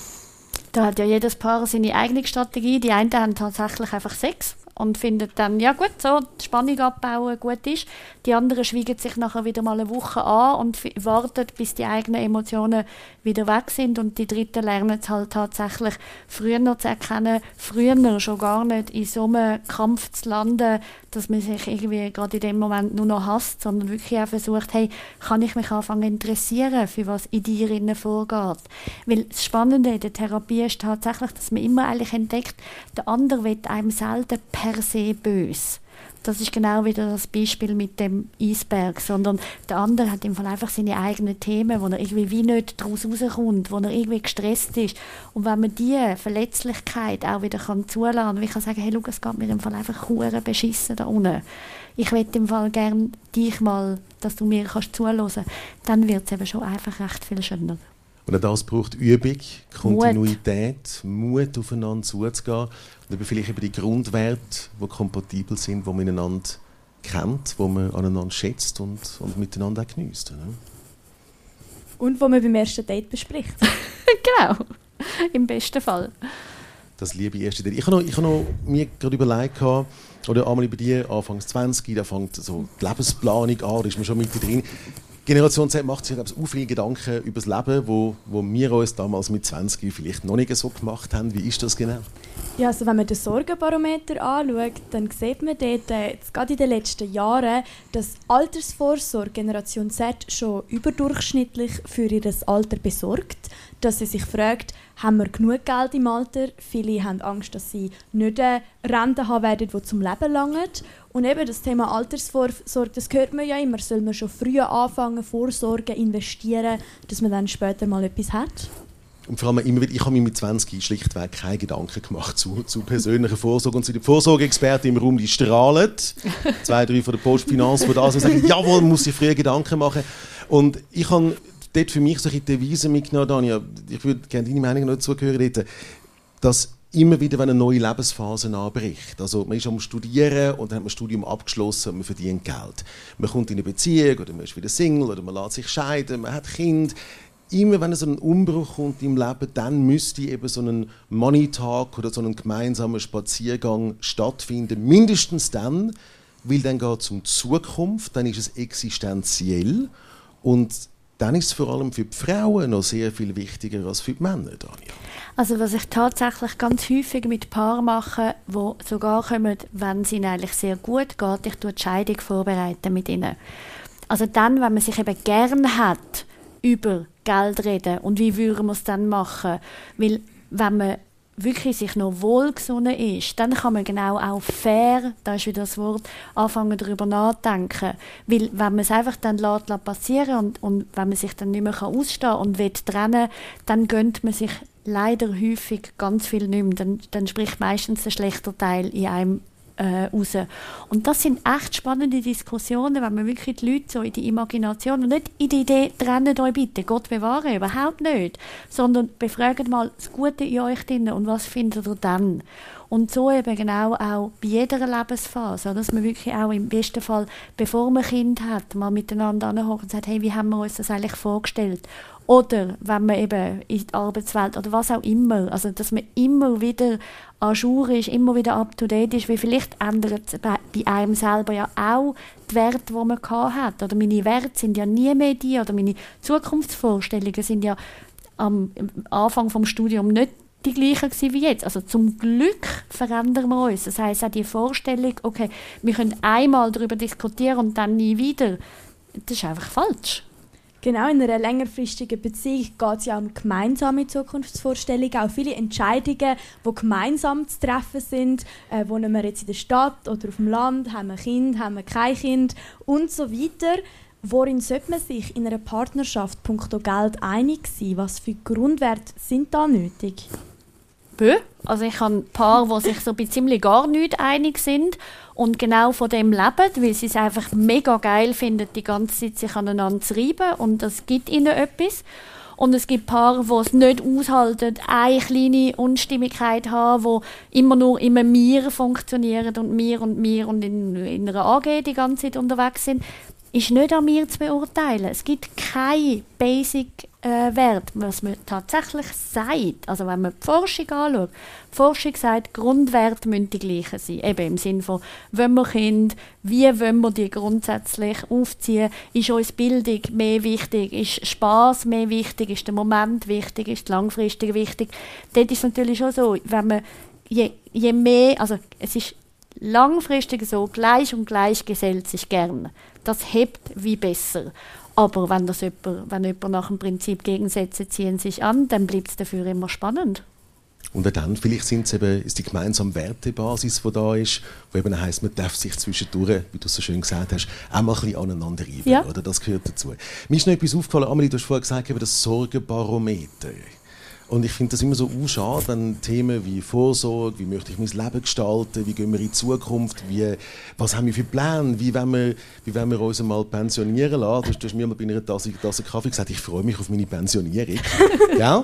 Da hat ja jedes Paar seine eigene Strategie. Die einen haben tatsächlich einfach Sex und finden dann, ja gut, so die Spannung abbauen, gut ist. Die anderen schweigen sich nachher wieder mal eine Woche an und warten, bis die eigenen Emotionen wieder weg sind. Und die Dritten lernen es halt tatsächlich früher zu erkennen, früher schon gar nicht in so einem Kampf zu landen, dass man sich irgendwie gerade in dem Moment nur noch hasst, sondern wirklich auch versucht, hey, kann ich mich anfangen interessieren, für was in dir innen vorgeht. Weil das Spannende in der Therapie ist tatsächlich, dass man immer eigentlich entdeckt, der andere will einem selten per se böse. Das ist genau wieder das Beispiel mit dem Eisberg, sondern der andere hat im Fall einfach seine eigenen Themen, wo er irgendwie wie nicht daraus rauskommt, wo er irgendwie gestresst ist. Und wenn man diese Verletzlichkeit auch wieder zulassen kann, und ich kann sagen, hey, schau, es geht mir im Fall einfach hure beschissen da unten. Ich möchte im Fall gerne dich mal, dass du mir zuhören kannst, dann wird es eben schon einfach recht viel schöner. Und auch das braucht Übung, Kontinuität, Mut aufeinander zuzugehen und eben vielleicht über die Grundwerte, die kompatibel sind, die man einander kennt, die man aneinander schätzt und miteinander auch geniesst. Ne? Und wo man beim ersten Date bespricht. Genau, im besten Fall. Das liebe erste Date. Ich habe noch mir gerade überlegt, oder einmal bei dir, Anfangs 20, da fängt so die Lebensplanung an, da ist man schon mittendrin. Generation Z macht sich auch viele Gedanken über das Leben, wo wir uns damals mit 20 vielleicht noch nicht so gemacht haben. Wie ist das genau? Ja, also wenn man den Sorgenbarometer anschaut, dann sieht man dort, jetzt gerade in den letzten Jahren, dass Altersvorsorge Generation Z schon überdurchschnittlich für ihr Alter besorgt. Dass sie sich fragt, haben wir genug Geld im Alter? Viele haben Angst, dass sie nicht eine Rente haben werden, die zum Leben langt. Und eben das Thema Altersvorsorge, das hört man ja immer, soll man schon früher anfangen, vorsorgen, investieren, dass man dann später mal etwas hat? Und vor allem immer wieder, ich habe mir mit 20 schlichtweg keine Gedanken gemacht zu persönlicher Vorsorge. Und die Vorsorgeexperten im Raum, die strahlen. 2, 3 von der Postfinanz, die da sind und sagen, jawohl, muss ich früher Gedanken machen. Und ich habe dort für mich so die Devise mitgenommen, Dania, ich würde gerne deine Meinung noch zugehören, dort, dass immer wieder, wenn eine neue Lebensphase anbricht, also man ist am Studieren und dann hat man das Studium abgeschlossen und man verdient Geld. Man kommt in eine Beziehung oder man ist wieder Single oder man lässt sich scheiden, man hat Kinder. Immer wenn so ein Umbruch kommt im Leben, dann müsste eben so ein Money-Talk oder so ein gemeinsamer Spaziergang stattfinden. Mindestens dann, weil dann geht es um die Zukunft, dann ist es existenziell und dann ist es vor allem für die Frauen noch sehr viel wichtiger als für die Männer, Dania. Also was ich tatsächlich ganz häufig mit Paaren mache, die sogar kommen, wenn es ihnen eigentlich sehr gut geht, ich tue die Scheidung vorbereiten mit ihnen. Also dann, wenn man sich eben gern hat, über Geld reden und wie würden wir es dann machen. Weil wenn man wirklich sich noch wohlgesonnen ist, dann kann man genau auch fair, da ist wieder das Wort, anfangen darüber nachdenken. Weil wenn man es einfach dann lässt passieren und wenn man sich dann nicht mehr ausstehen kann und will trennen, dann gönnt man sich leider häufig ganz viel nicht mehr. Dann spricht meistens der schlechte Teil in einem raus. Und das sind echt spannende Diskussionen, wenn man wirklich die Leute so in die Imagination und nicht in die Idee, trennt euch bitte, Gott bewahre, überhaupt nicht, sondern befragt mal das Gute in euch drin und was findet ihr dann? Und so eben genau auch bei jeder Lebensphase, dass man wirklich auch im besten Fall, bevor man Kind hat, mal miteinander anhört und sagt, hey, wie haben wir uns das eigentlich vorgestellt? Oder wenn man eben in die Arbeitswelt oder was auch immer, also dass man immer wieder à jour ist, immer wieder up to date ist, weil vielleicht ändert es bei einem selber ja auch die Werte, die man hat. Oder meine Werte sind ja nie mehr die, oder meine Zukunftsvorstellungen sind ja am Anfang vom Studium nicht die gleichen wie jetzt. Also zum Glück verändern wir uns. Das heisst auch die Vorstellung, okay, wir können einmal darüber diskutieren und dann nie wieder, das ist einfach falsch. Genau, in einer längerfristigen Beziehung geht es ja um gemeinsame Zukunftsvorstellungen, auch viele Entscheidungen, die gemeinsam zu treffen sind. Wohnen wir jetzt in der Stadt oder auf dem Land, haben wir Kind, haben wir kein Kind und so weiter. Worin sollte man sich in einer Partnerschaft punkto Geld einig sein? Was für Grundwerte sind da nötig? Also ich habe Paare, die sich so bei ziemlich gar nicht einig sind und genau von dem leben, weil sie es einfach mega geil finden, die ganze Zeit sich aneinander zu reiben und das gibt ihnen etwas. Und es gibt Paare, die es nicht aushalten, eine kleine Unstimmigkeit haben, die immer nur im Mir funktionieren und mir und in einer AG die ganze Zeit unterwegs sind. Ist nicht an mir zu beurteilen. Es gibt keinen Basic-Wert, was man tatsächlich sagt. Also wenn man die Forschung anschaut, die Forschung sagt, Grundwerte müssen die gleichen sein. Eben im Sinne von, wollen wir Kinder, wie wollen wir die grundsätzlich aufziehen? Ist uns Bildung mehr wichtig? Ist Spass mehr wichtig? Ist der Moment wichtig? Ist die Langfristige wichtig? Dort ist es natürlich schon so, wenn man je mehr, also es ist langfristig so, gleich und gleich gesellt sich gern. Das hebt wie besser. Aber wenn jemand nach dem Prinzip Gegensätze ziehen sich an, dann bleibt es dafür immer spannend. Und dann, vielleicht ist die gemeinsame Wertebasis, die da ist, wo eben heisst, man darf sich zwischendurch, wie du so schön gesagt hast, auch mal ein bisschen aneinander reiben. Ja. Oder? Das gehört dazu. Mir ist noch etwas aufgefallen, Amelie, du hast vorher gesagt, eben das Sorgenbarometer. Und ich finde das immer so schade, wenn Themen wie Vorsorge, wie möchte ich mein Leben gestalten, wie gehen wir in die Zukunft, was haben wir für Pläne, wie wollen wir uns mal pensionieren lassen. Du hast mir mal bei einer Tasse Kaffee gesagt, ich freue mich auf meine Pensionierung. Ja?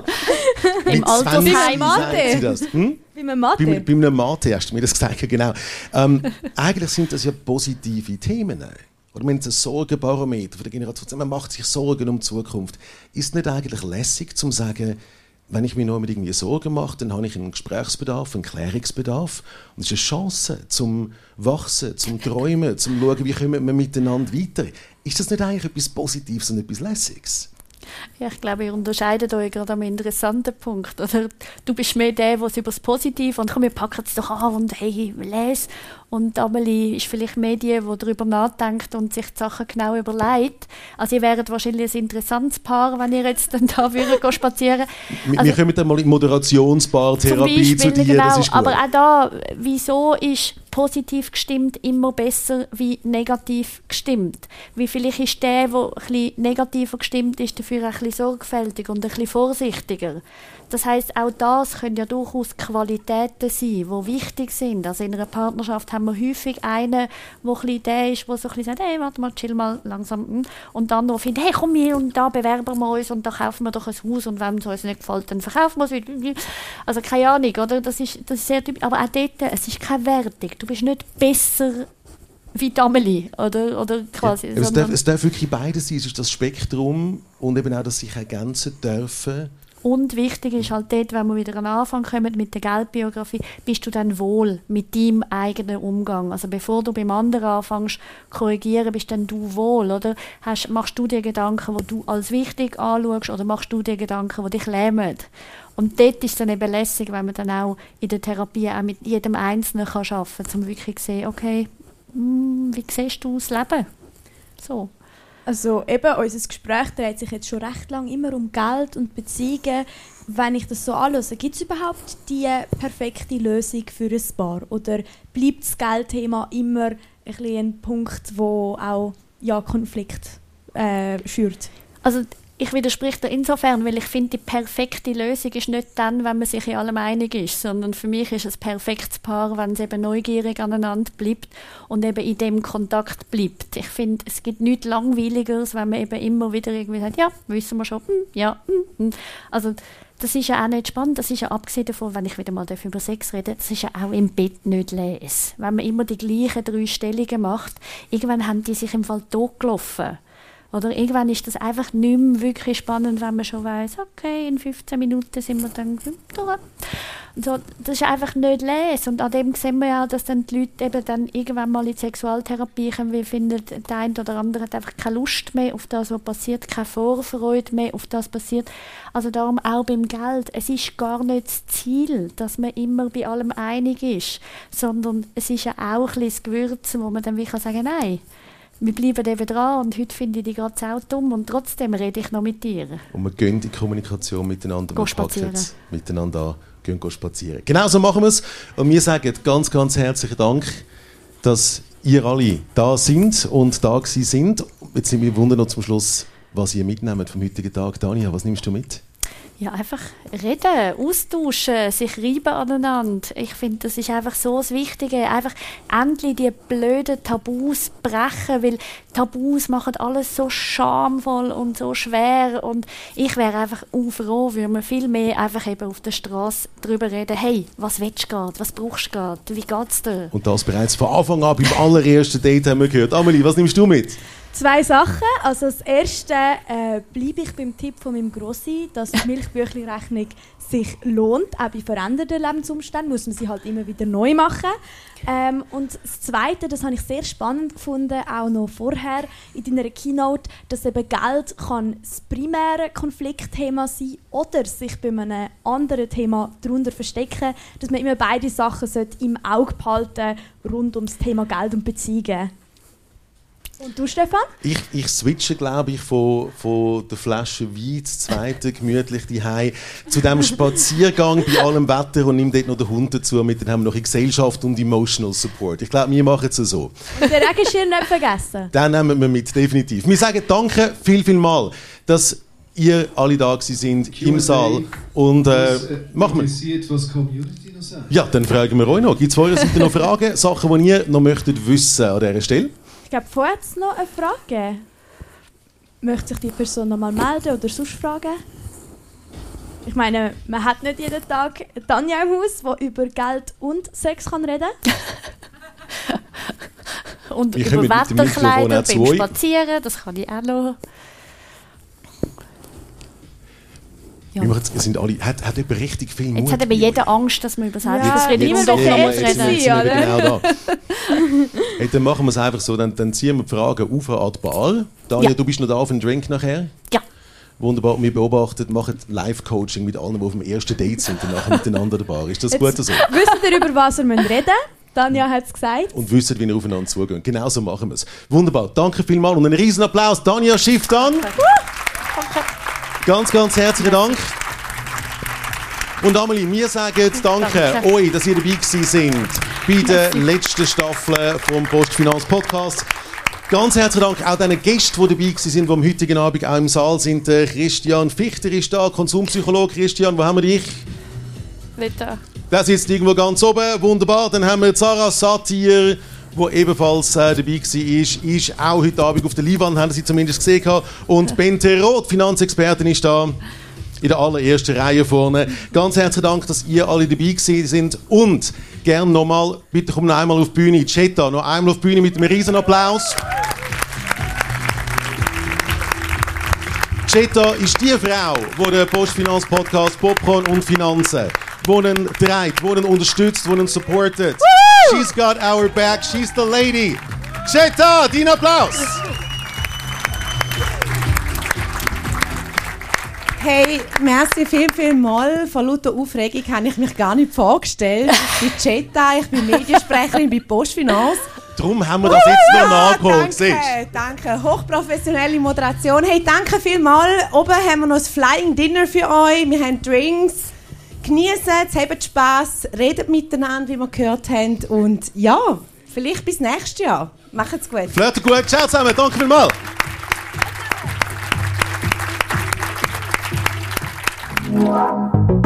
Im Altersheim. sagt sie das. Bei einem Mathe? Bei einem Mathe hast du mir das gesagt, genau. Eigentlich sind das ja positive Themen. Oder wir haben ein Sorgenbarometer von der Generation. Man macht sich Sorgen um die Zukunft. Ist es nicht eigentlich lässig, zu sagen, wenn ich mir noch mit irgendwie Sorgen mache, dann habe ich einen Gesprächsbedarf, einen Klärungsbedarf. Und es ist eine Chance zum Wachsen, zum Träumen, zum Schauen, wie kommen wir miteinander weiter. Ist das nicht eigentlich etwas Positives und etwas Lässiges? Ja, ich glaube, ihr unterscheidet euch gerade am interessanten Punkt. Oder du bist mehr der, der über das Positive und komm, wir packen es doch an und hey, lese. Und Amelie ist vielleicht mehr die darüber nachdenkt und sich die Sachen genau überlegt. Also ihr wäret wahrscheinlich ein interessantes Paar, wenn ihr jetzt dann da würdet spazieren. Wir kommen dann mal in Moderationspaartherapie zu dir, genau, das ist gut. Aber auch da, wieso ist positiv gestimmt immer besser wie negativ gestimmt? Wie vielleicht ist der ein bisschen negativer gestimmt ist, dafür ein bisschen sorgfältiger und ein bisschen vorsichtiger. Das heisst, auch das können ja durchaus Qualitäten sein, die wichtig sind. Also in einer Partnerschaft haben wir häufig einen, der ein bisschen der ist, der so ein bisschen sagt, hey, warte mal, chill mal langsam. Und dann noch findet, hey, komm hier und da bewerben wir uns und da kaufen wir doch ein Haus und wenn es uns nicht gefällt, dann verkaufen wir es wieder. Also keine Ahnung, oder? Das ist sehr typisch. Aber auch dort, es ist keine Wertung. Du bist nicht besser wie die Amelie, oder quasi. Ja, es darf wirklich beides sein. Es ist das Spektrum und eben auch, dass sich ergänzen dürfen. Und wichtig ist halt dort, wenn wir wieder an den Anfang kommen mit der Geldbiografie, bist du dann wohl mit deinem eigenen Umgang. Also bevor du beim anderen anfängst korrigieren, bist dann du wohl, oder? Machst du dir Gedanken, die du als wichtig anschaust, oder machst du dir Gedanken, die dich lähmen? Und dort ist es dann eben lässig, wenn man dann auch in der Therapie auch mit jedem Einzelnen arbeiten kann, um wirklich zu sehen, okay, wie siehst du das Leben? So. Also eben, unser Gespräch dreht sich jetzt schon recht lang immer um Geld und Beziehungen. Wenn ich das so anschaue, gibt es überhaupt die perfekte Lösung für ein Paar? Oder bleibt das Geldthema immer ein Punkt, wo auch Konflikt schürt? Also ich widerspreche da insofern, weil ich finde, die perfekte Lösung ist nicht dann, wenn man sich in allem einig ist, sondern für mich ist es ein perfektes Paar, wenn es eben neugierig aneinander bleibt und eben in dem Kontakt bleibt. Ich finde, es gibt nichts Langweiligeres, wenn man eben immer wieder irgendwie sagt, ja, wissen wir schon, Also das ist ja auch nicht spannend, das ist ja abgesehen davon, wenn ich wieder mal über Sex rede, das ist ja auch im Bett nicht les. Wenn man immer die gleichen 3 Stellungen macht, irgendwann haben die sich im Fall totgelaufen. Oder irgendwann ist das einfach nicht mehr wirklich spannend, wenn man schon weiss, okay, in 15 Minuten sind wir dann durch. Und so, das ist einfach nicht les. Und an dem sehen wir ja, dass dann die Leute eben dann irgendwann mal in die Sexualtherapie kommen, weil finden, der eine oder andere hat einfach keine Lust mehr auf das, was passiert, keine Vorfreude mehr auf das, was passiert. Also darum auch beim Geld. Es ist gar nicht das Ziel, dass man immer bei allem einig ist, sondern es ist ja auch ein bisschen das Gewürz, wo man dann wirklich sagen kann, nein, wir bleiben eben dran und heute finde ich dich gerade sau dumm und trotzdem rede ich noch mit dir. Und wir gehen in die Kommunikation miteinander. Gehen spazieren. Miteinander gehen spazieren. Genau so machen wir es. Und wir sagen ganz, ganz herzlichen Dank, dass ihr alle da sind und da gewesen sind. Jetzt sind wir wundern noch zum Schluss, was ihr mitnehmt vom heutigen Tag. Dania, was nimmst du mit? Ja, einfach reden, austauschen, sich reiben aneinander. Ich finde, das ist einfach so das Wichtige. Einfach endlich die blöden Tabus brechen, weil Tabus machen alles so schamvoll und so schwer. Und ich wäre einfach froh, würde man viel mehr einfach eben auf der Straße darüber reden. Hey, was willst du gerade? Was brauchst du gerade? Wie geht's dir? Und das bereits von Anfang an beim allerersten Date haben wir gehört. Amelie, was nimmst du mit? 2 Sachen. Also das erste bleibe ich beim Tipp von meinem Grossi, dass die Milchbüchli-Rechnung sich lohnt. Auch bei veränderten Lebensumständen muss man sie halt immer wieder neu machen. Und das Zweite, das habe ich sehr spannend gefunden, auch noch vorher in deiner Keynote, dass eben Geld kann das primäre Konfliktthema sein oder sich bei einem anderen Thema darunter verstecken, dass man immer beide Sachen im Auge behalten rund um das Thema Geld und Beziehungen. Und du, Stefan? Ich switche, glaube ich, von der Flasche Wein, das zweite gemütlich daheim, zu dem Spaziergang bei allem Wetter und nehme dort noch den Hund dazu. Mit dem haben wir noch in Gesellschaft und Emotional Support. Ich glaube, wir machen es so. Und den Regenschirm nicht vergessen. Den nehmen wir mit, definitiv. Wir sagen danke viel mal, dass ihr alle da sind im Saal. Und machen wir. Was Community noch sagt. Ja, dann fragen wir euch noch. Gibt es von eurer Seite noch Fragen, Sachen, die ihr noch möchtet wissen an dieser Stelle? Ich glaube, vorher hat es noch eine Frage. Möchte sich die Person noch mal melden oder sonst fragen? Ich meine, man hat nicht jeden Tag Tanja im Haus, die über Geld und Sex kann reden kann. Und über Wetterkleider beim Spazieren, das kann ich auch noch. Ja. Wir sind alle, hat jemand richtig viel Mut? Jetzt hat aber jeder Angst, dass wir über Selbstbefriedigung reden. Hey, dann machen wir es einfach so, dann ziehen wir die Fragen auf an die Bar. Daniel, du bist noch da auf einen Drink nachher? Ja. Wunderbar, wir beobachten, machen Live-Coaching mit allen, die auf dem ersten Date sind, danach miteinander an der Bar. Ist das gut so? Wisst ihr, über was wir reden müssen? Tanja hat es gesagt. Und wisst, wie ihr aufeinander zugehen. Genau so machen wir es. Wunderbar, danke vielmals und einen riesen Applaus. Tanja Schiff an. Ganz, ganz herzlichen Dank. Und Amelie, wir sagen danke euch, dass ihr dabei gewesen seid bei der letzten Staffel vom Postfinanz Podcast. Ganz herzlichen Dank auch den Gästen, die dabei waren, die am heutigen Abend auch im Saal sind. Christian Fichter ist da, Konsumpsychologe. Christian, wo haben wir dich? Nicht da. Der sitzt irgendwo ganz oben, wunderbar. Dann haben wir Sarah Satir, die ebenfalls dabei war, ist auch heute Abend auf der Leinwand, haben Sie zumindest gesehen. Und Bente Roth, Finanzexpertin, ist da in der allerersten Reihe vorne. Ganz herzlichen Dank, dass ihr alle dabei gewesen sind. Und gerne nochmal, bitte komm noch einmal auf die Bühne, Cheta, noch einmal auf die Bühne mit einem riesen Applaus. Cheta ist die Frau, die den Postfinanz-Podcast Popcorn und Finanzen, die ihn trägt, die ihn unterstützt, die ihn supportet. She's got our back, she's the lady. Cheta, dein Applaus! Hey, merci vielmals. Von lauter Aufregung habe ich mich gar nicht vorgestellt. Ich bin Cheta, ich bin Mediensprecherin bei Postfinanz. Darum haben wir das jetzt noch nachgeholt. Danke. Hochprofessionelle Moderation. Hey, danke vielmals. Oben haben wir noch ein Flying Dinner für euch. Wir haben Drinks. Geniessen es, habt Spass, redet miteinander, wie wir gehört haben. Und ja, vielleicht bis nächstes Jahr. Macht's gut. Flirten gut. Ciao zusammen. Danke vielmals. Wow.